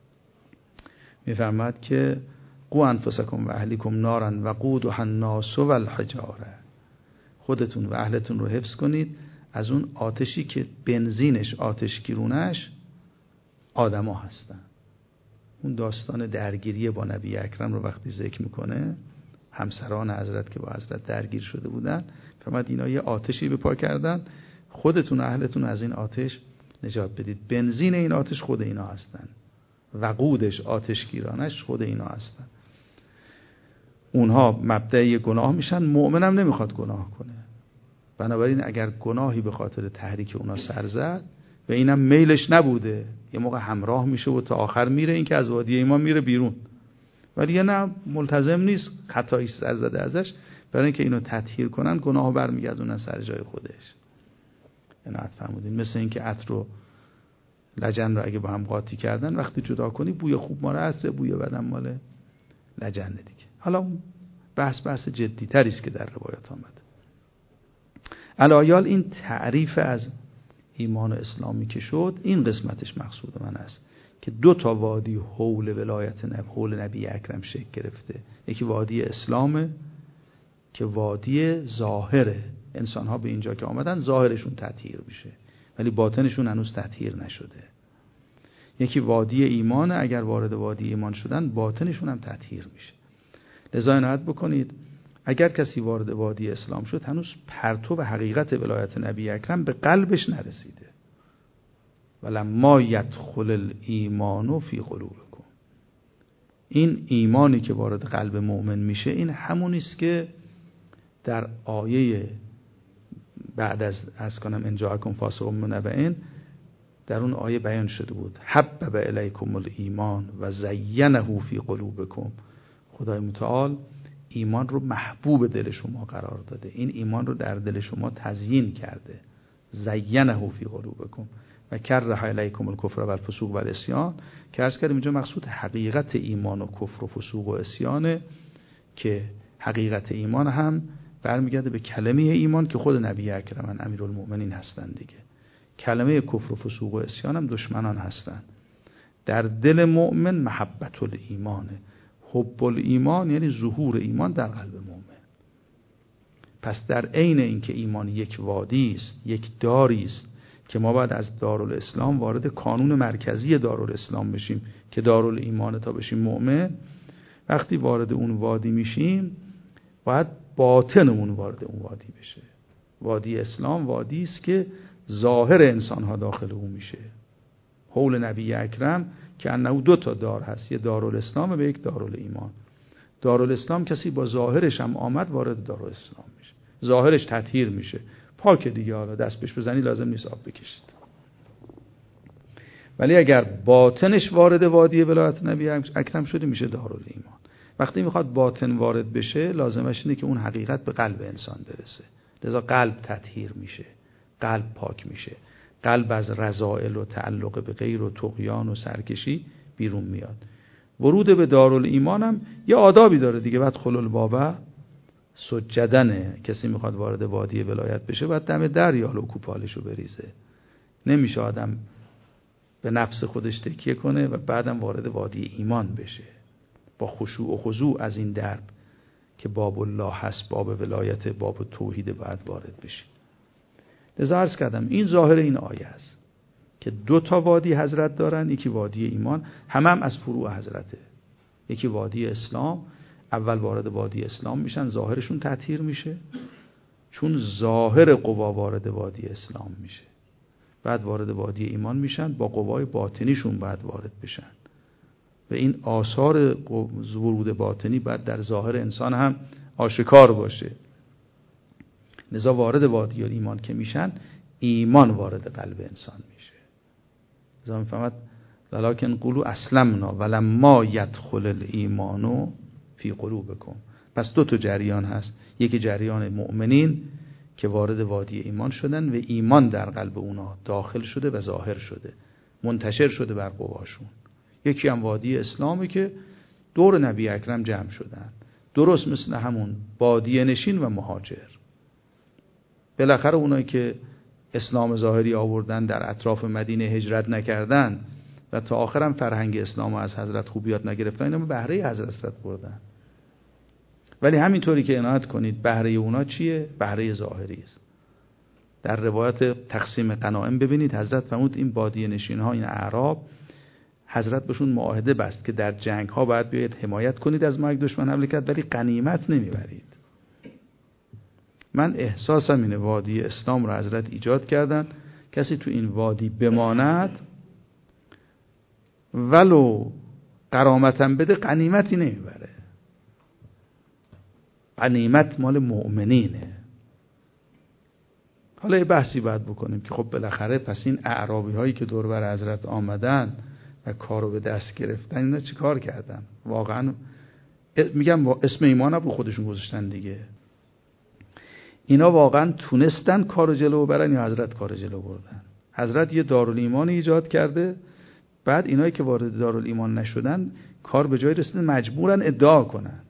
[SPEAKER 2] میفرماد که قوا انفسکم و اهلیکم نارا وقودها الناس والحجاره، خودتون و اهلتون رو حفظ کنید از اون آتشی که بنزینش، آتشگیرونش آدما هستن. اون داستان درگیری با نبی اکرم رو وقتی ذکر میکنه، همسران حضرت که با حضرت درگیر شده بودن، فرمود اینا یه آتشی به پا کردن، خودتون و اهلتون از این آتش نجات بدید. بنزین این آتش خود اینا هستن، وقودش، آتشگیرانش خود اینا هستن. اونها مبدأ گناه میشن. مؤمن هم نمیخواد گناه کنه، بنابراین اگر گناهی به خاطر تحریک اونا سر زد و اینم میلش نبوده، یه موقع همراه میشه و تا آخر میره، این که از وادی ایمان میره بیرون، ولی یه نه ملتزم نیست، خطایی سر زده ازش، برای اینکه اینو تطهیر کنن گناهو برمیگردونن سر جای خودش. عنایت فرمودین. مثل اینکه عطر و لجن رو اگه با هم قاطی کردن، وقتی جدا کنی بوی خوب مال عطر، بوی بدم مال لجن دیگه. حالا بحث جدی تری است که در روایات آمده. علایال این تعریف از ایمان و اسلامی که شد، این قسمتش مقصود من است که 2 وادی حول ولایت حول نبی اکرم شکل گرفته. یکی وادی اسلامه که وادی ظاهره، انسان ها به اینجا که آمدن ظاهرشون تطهیر میشه ولی باطنشون هنوز تطهیر نشده. یکی وادی ایمانه، اگر وارد وادی ایمان شدن باطنشون هم تطهیر میشه. لذا عنایت بکنید اگر کسی وارد وادی اسلام شد، هنوز پرتو و حقیقت ولایت نبی اکرم به قلبش نرسیده. ولما یدخل الایمان فی قلوبکم، این ایمانی که وارد قلب مؤمن میشه، این همونی است که در آیه بعد از کنم ان جاءکم فاسق بنبأ، در اون آیه بیان شده بود حبب الیکم الایمان و زینه فی قلوبکم. خدای متعال ایمان رو محبوب دل شما قرار داده، این ایمان رو در دل شما تزیین کرده. زینه فی قلوبکم و کره الیکم الکفر و الفسوق و العصیان، که عرض کردیم اینجا مقصود حقیقت ایمان و کفر و فسوق و عصیانه، که حقیقت ایمان هم برمیگرده به کلمه ایمان که خود نبی اکرم امیرالمؤمنین هستند دیگه. کلمه کفر و فسوق و عصیان هم دشمنان هستند. در دل مؤمن محبت الایمانه، حب الایمان یعنی ظهور ایمان در قلب مؤمن. پس در عین اینکه ایمان یک وادی است، یک داری است که ما باید از دارالاسلام وارد کانون مرکزی دارالاسلام بشیم که دارالایمان تا بشیم مؤمن، وقتی وارد اون وادی میشیم باید باطنمون وارد اون وادی بشه. وادی اسلام وادی است که ظاهر انسان ها داخل اون میشه. حول نبی اکرم که انه 2 دار هست، یه دارالاسلام و یک دارالایمان. دارالاسلام کسی با ظاهرش هم آمد وارد دارالاسلام میشه، ظاهرش تطهیر میشه، پاک دیگه، حالا دست بهش بزنی لازم نیست آب بکشید. ولی اگر باطنش وارد وادی ولایت نبی اکرم شده میشه دارالایمان. وقتی میخواد باطن وارد بشه لازمش اینه که اون حقیقت به قلب انسان برسه، لذا قلب تطهیر میشه، قلب پاک میشه، قلب از رذائل و تعلق به غیر و طغیان و سرکشی بیرون میاد. ورود به دارالایمان هم یه آدابی داره دیگه. بعد خلل بابه سجدنه. کسی میخواد وارد وادی ولایت بشه باید دم در یالو کوپالشو بریزه. نمیشه آدم به نفس خودش تکیه کنه و بعدم وارد وادی ایمان بشه. با خشوع و خضوع از این درب که باب الله هست، باب ولایت، باب توحید باید وارد بشه. لذا عرض کردم این ظاهر این آیه است که 2 تا وادی حضرت دارن. یکی وادی ایمان، هم از فروع حضرته. یکی وادی اسلام، اول وارد وادی اسلام میشن، ظاهرشون تطهیر میشه چون ظاهر قوا وارد وادی اسلام میشه. بعد وارد وادی ایمان میشن، با قوای باطنیشون بعد وارد بشن و این آثار ورود باطنی بعد در ظاهر انسان هم آشکار باشه. لذا وارد وادی ایمان که میشن، ایمان وارد قلب انسان میشه. لذا میفهمد لکن قولوا اسلمنا ولما يدخل الايمان فی قلوبکم. پس 2 تا جریان هست. یکی جریان مؤمنین که وارد وادی ایمان شدن و ایمان در قلب اونا داخل شده و ظاهر شده، منتشر شده بر قواشون. یکی هم وادی اسلامی که دور نبی اکرم جمع شدن، درست مثل همون بادیه نشین و مهاجر. بالاخره اونایی که اسلام ظاهری آوردن، در اطراف مدینه هجرت نکردن و تا آخرم فرهنگ اسلام از حضرت خوبیات نگرفتن، اینا بهره حضرت بردن. ولی همینطوری که عنایت کنید بهره اونا چیه؟ بهره ظاهری است. در روایت تقسیم غنایم ببینید حضرت فرمود این بادیه نشین ها، این اعراب، حضرت بهشون معاهده بست که در جنگ ها باید بیاید حمایت کنید از ما یک دشمن حمله کرد، ولی غنیمت نمیبرید. من احساسم اینه وادی اسلام رو حضرت ایجاد کردن، کسی تو این وادی بماند ولو غرامتم بده غنیمتی نمیبره. غنیمت مال مؤمنینه. حالا یه بحثی باید بکنیم که خب بالاخره پس این اعرابی هایی که دور بر حضرت آمدن و کارو به دست گرفتن، اینا چی کار کردن؟ واقعا میگم اسم ایمان رو خودشون گذاشتن دیگه. اینا واقعا تونستن کارو جلو ببرن یا حضرت کارو جلو بردن؟ حضرت یه دارالایمان ایجاد کرده، بعد اینایی که وارد دارالایمان نشدن کار به جای رسیده مجبورن ادعا کنن،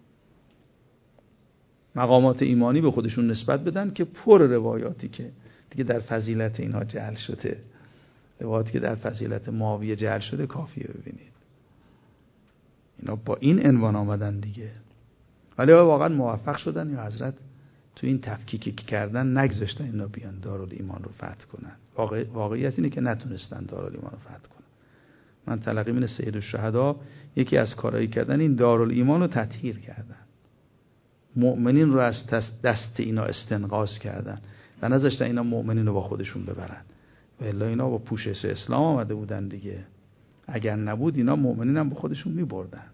[SPEAKER 2] مقامات ایمانی به خودشون نسبت بدن که پر روایاتی که دیگه در فضیلت اینها جعل شده، روایاتی که در فضیلت معاویه جعل شده کافیه ببینید. اینا با این عنوان آمدن دیگه. ولی واقعا موفق شدن یا حضرت تو این تفکیکی که کردن نگذاشتن اینا بیان دارالایمان رو فتح کنن؟ واقعیت اینه که نتونستن دارالایمان رو فتح کنن. من تلقی من سید الشهدا یکی از کارهایی کردن این دارالایمان رو تطهیر کردن، مؤمنین رو از دست اینا استنقاذ کردن و نذاشتن اینا مؤمنین رو با خودشون ببرن. و الا اینا با پوشش اسلام آمده بودن دیگه، اگر نبود اینا مؤمنین هم با خودشون میبردن.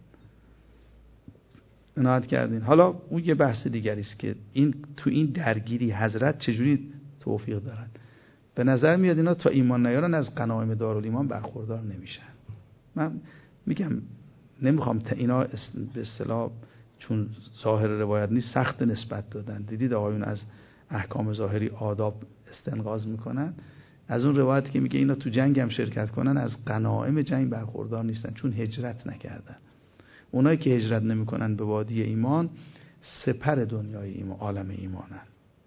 [SPEAKER 2] عنایت کردین. حالا اون یه بحث دیگری است که این تو این درگیری حضرت چجوری توفیق دارن. به نظر میاد اینا تا ایمان نیارن از غنایم دارالایمان برخوردار نمیشن. من میگم نمیخوام اینا به اصطلاح چون ظاهر روایت نیست سخت نسبت دادن. دیدید آقایون از احکام ظاهری آداب استنقاض میکنن، از اون روایتی که میگه اینا تو جنگ هم شرکت کنن از غنایم جنگ برخوردار نیستن چون هجرت نکردن. اونایی که هجرت نمیکنن به وادی ایمان سپر دنیای ایمان، عالم ایمانن،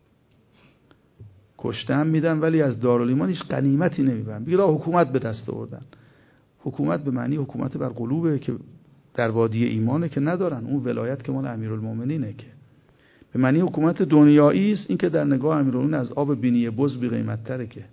[SPEAKER 2] کشتن میدن ولی از دارالایمان هیچ غنیمتی نمیبرن. بیرا حکومت به دست آوردن. حکومت به معنی حکومت بر قلوبه که در وادی ایمانه که ندارن. اون ولایت که مال امیرالمومنینه که به معنی حکومت دنیایی است. این که در نگاه امیرالمومنین از آب بینی بز بی قیمت تره که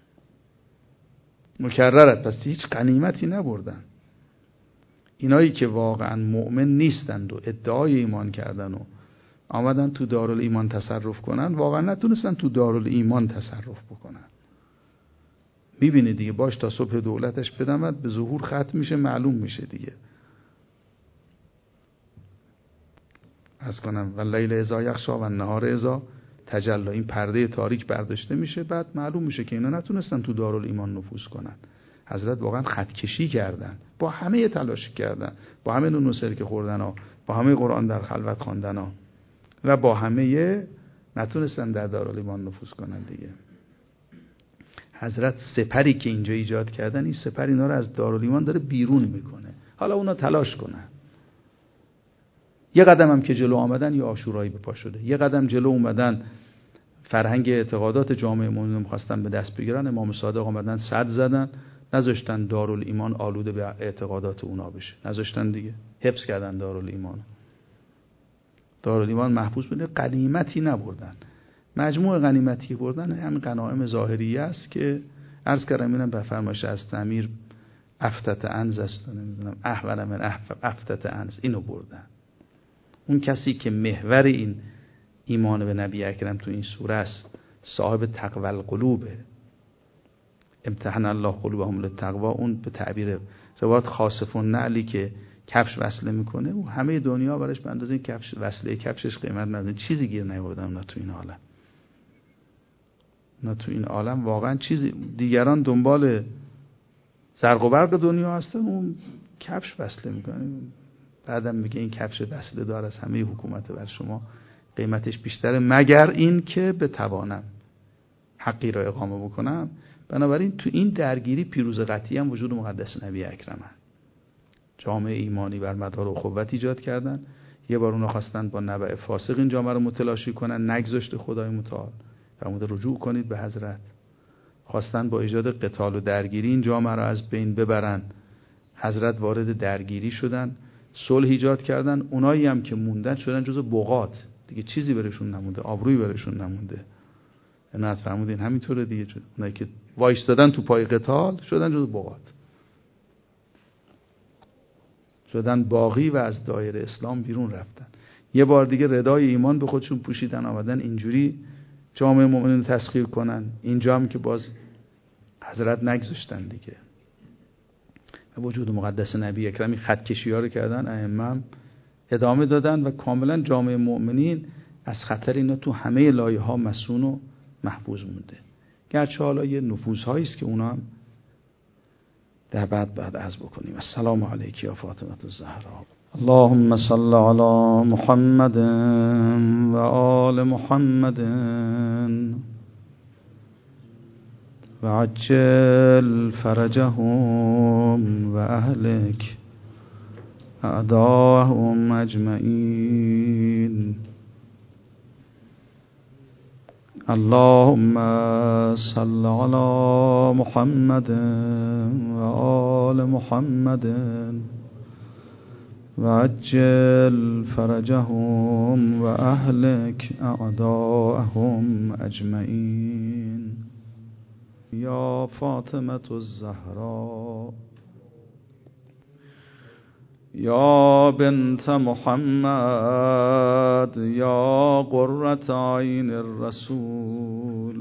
[SPEAKER 2] مکررت، پس هیچ غنیمتی نبردن. اینایی که واقعا مؤمن نیستند و ادعای ایمان کردن و آمدن تو دارالایمان تصرف کنن، واقعا نتونستن تو دارالایمان تصرف بکنن. میبینید دیگه، باش تا صبح دولتش بدمد به ظهور ختم میشه، معلوم میشه دیگه. از کنم واللیل اذا یغشی و النهار اذا تجلی، این پرده تاریک برداشته میشه، بعد معلوم میشه که اینا نتونستن تو دارالایمان نفوذ کنن. حضرت واقعا خط کشی کردن، با همه تلاش کردن، با همه نون و سرکه خوردن ها، با همه قرآن در خلوت خواندن ها و با همه نتونستن در دارالایمان نفوذ کنن دیگه. حضرت سپری که اینجا ایجاد کردن، این سپر اینا رو از دارالایمان داره بیرون میکنه. حالا اونا تلاش کنن. یه قدم هم که جلو آمدن یا عاشورایی به پا شده، یه قدم جلو اومدن فرهنگ اعتقادات جامعه مؤمنین رو می‌خواستن به دست بگیرن، امام صادق اومدن سد زدن، نذاشتن دارالایمان آلوده به اعتقادات اونا بشه، نذاشتن دیگه، حفظ کردن دارالایمان. دارالایمان محفوظ بوده، غنیمتی نبردن. مجموع غنیمتی که بردن همین غنایم ظاهریه است که عرض کردم اینم به فرمایش از امیر افتت انز است، نمیدونم احول من افتت انز، اینو بردن. اون کسی که محور این ایمان به نبی اکرم تو این سوره است، صاحب تقوی القلوبه، امتحن الله قلوبهم للتقوی، اون به تعبیر روایت خاصف النعلی که کفش وصله میکنه و همه دنیا براش به اندازه کفش وصله کفشش قیمت نداره، چیزی گیر نیاوردن نه تو این عالم. نه تو این عالم واقعا چیزی، دیگران دنبال زرق و برق دنیا هستن، اون کفش وصله میکنه، بعدم میگه این کفش وصله دار از همه حکومت بر شما، قیمتش بیشتره مگر این که بتوانم حقی را اقامه بکنم. بنابراین تو این درگیری پیروز قطعی هم وجود مقدس نبی اکرمه. جامعه ایمانی بر مدار اخوت ایجاد کردن، یه بار اونا خواستن با نبع فاسق این جامعه رو متلاشی کنن، نگذاشت خدای متعال فرموده رجوع کنید به حضرت. خواستن با ایجاد قتال و درگیری این جامعه رو از بین ببرن، حضرت وارد درگیری شدن، صلح ایجاد کردن. اونایی هم که موندن شدن جزو بغات، دیگه چیزی برشون نمونده، آبرویی برشون نمونده. عنایت فرمودین همینطوره دیگه، اونایی که وایستادن تو پای قتال شدن جزو بغات، شدن باغی و از دایره اسلام بیرون رفتن. یه بار دیگه ردای ایمان به خودشون پوشیدن، آمدن اینجوری جامعه مؤمنین تسخیر کنن. اینجا هم که باز حضرت نگذاشتن دیگه، وجود مقدس نبی اکرمی خط کشی ها رو کردن، ائمه ادامه دادن و کاملا جامعه مؤمنین از خطر اینا تو همه لایه ها مصون و محفوظ مونده. گرچه حالا یه نفوذهایی است که اونا هم در بعد عرض بکنیم. السلام علیک یا فاطمه الزهرا. اللهم صل علی محمد و آل محمد و عجل فرجهم و اهلک اعداءهم اجمعین. اللهم صل علی محمد و آل محمد و عجل فرجهم و اهلک اعداءهم اجمعین. یا فاطمة الزهرا یا بنت محمد یا قرة عین الرسول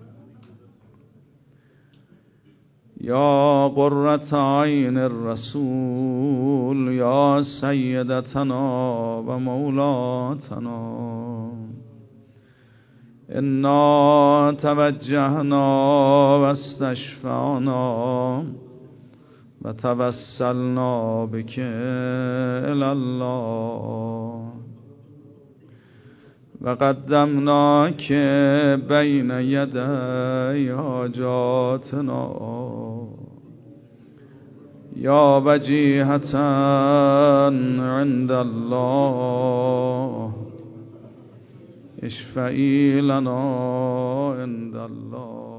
[SPEAKER 2] یا قرة عین الرسول یا سیدتنا و مولاتنا. انا توجهنا و استشفعنا و توسلنا بک الی الله و قدمناک بین یدی حاجاتنا یا وجیهة عند الله اشفعی لنا عند الله.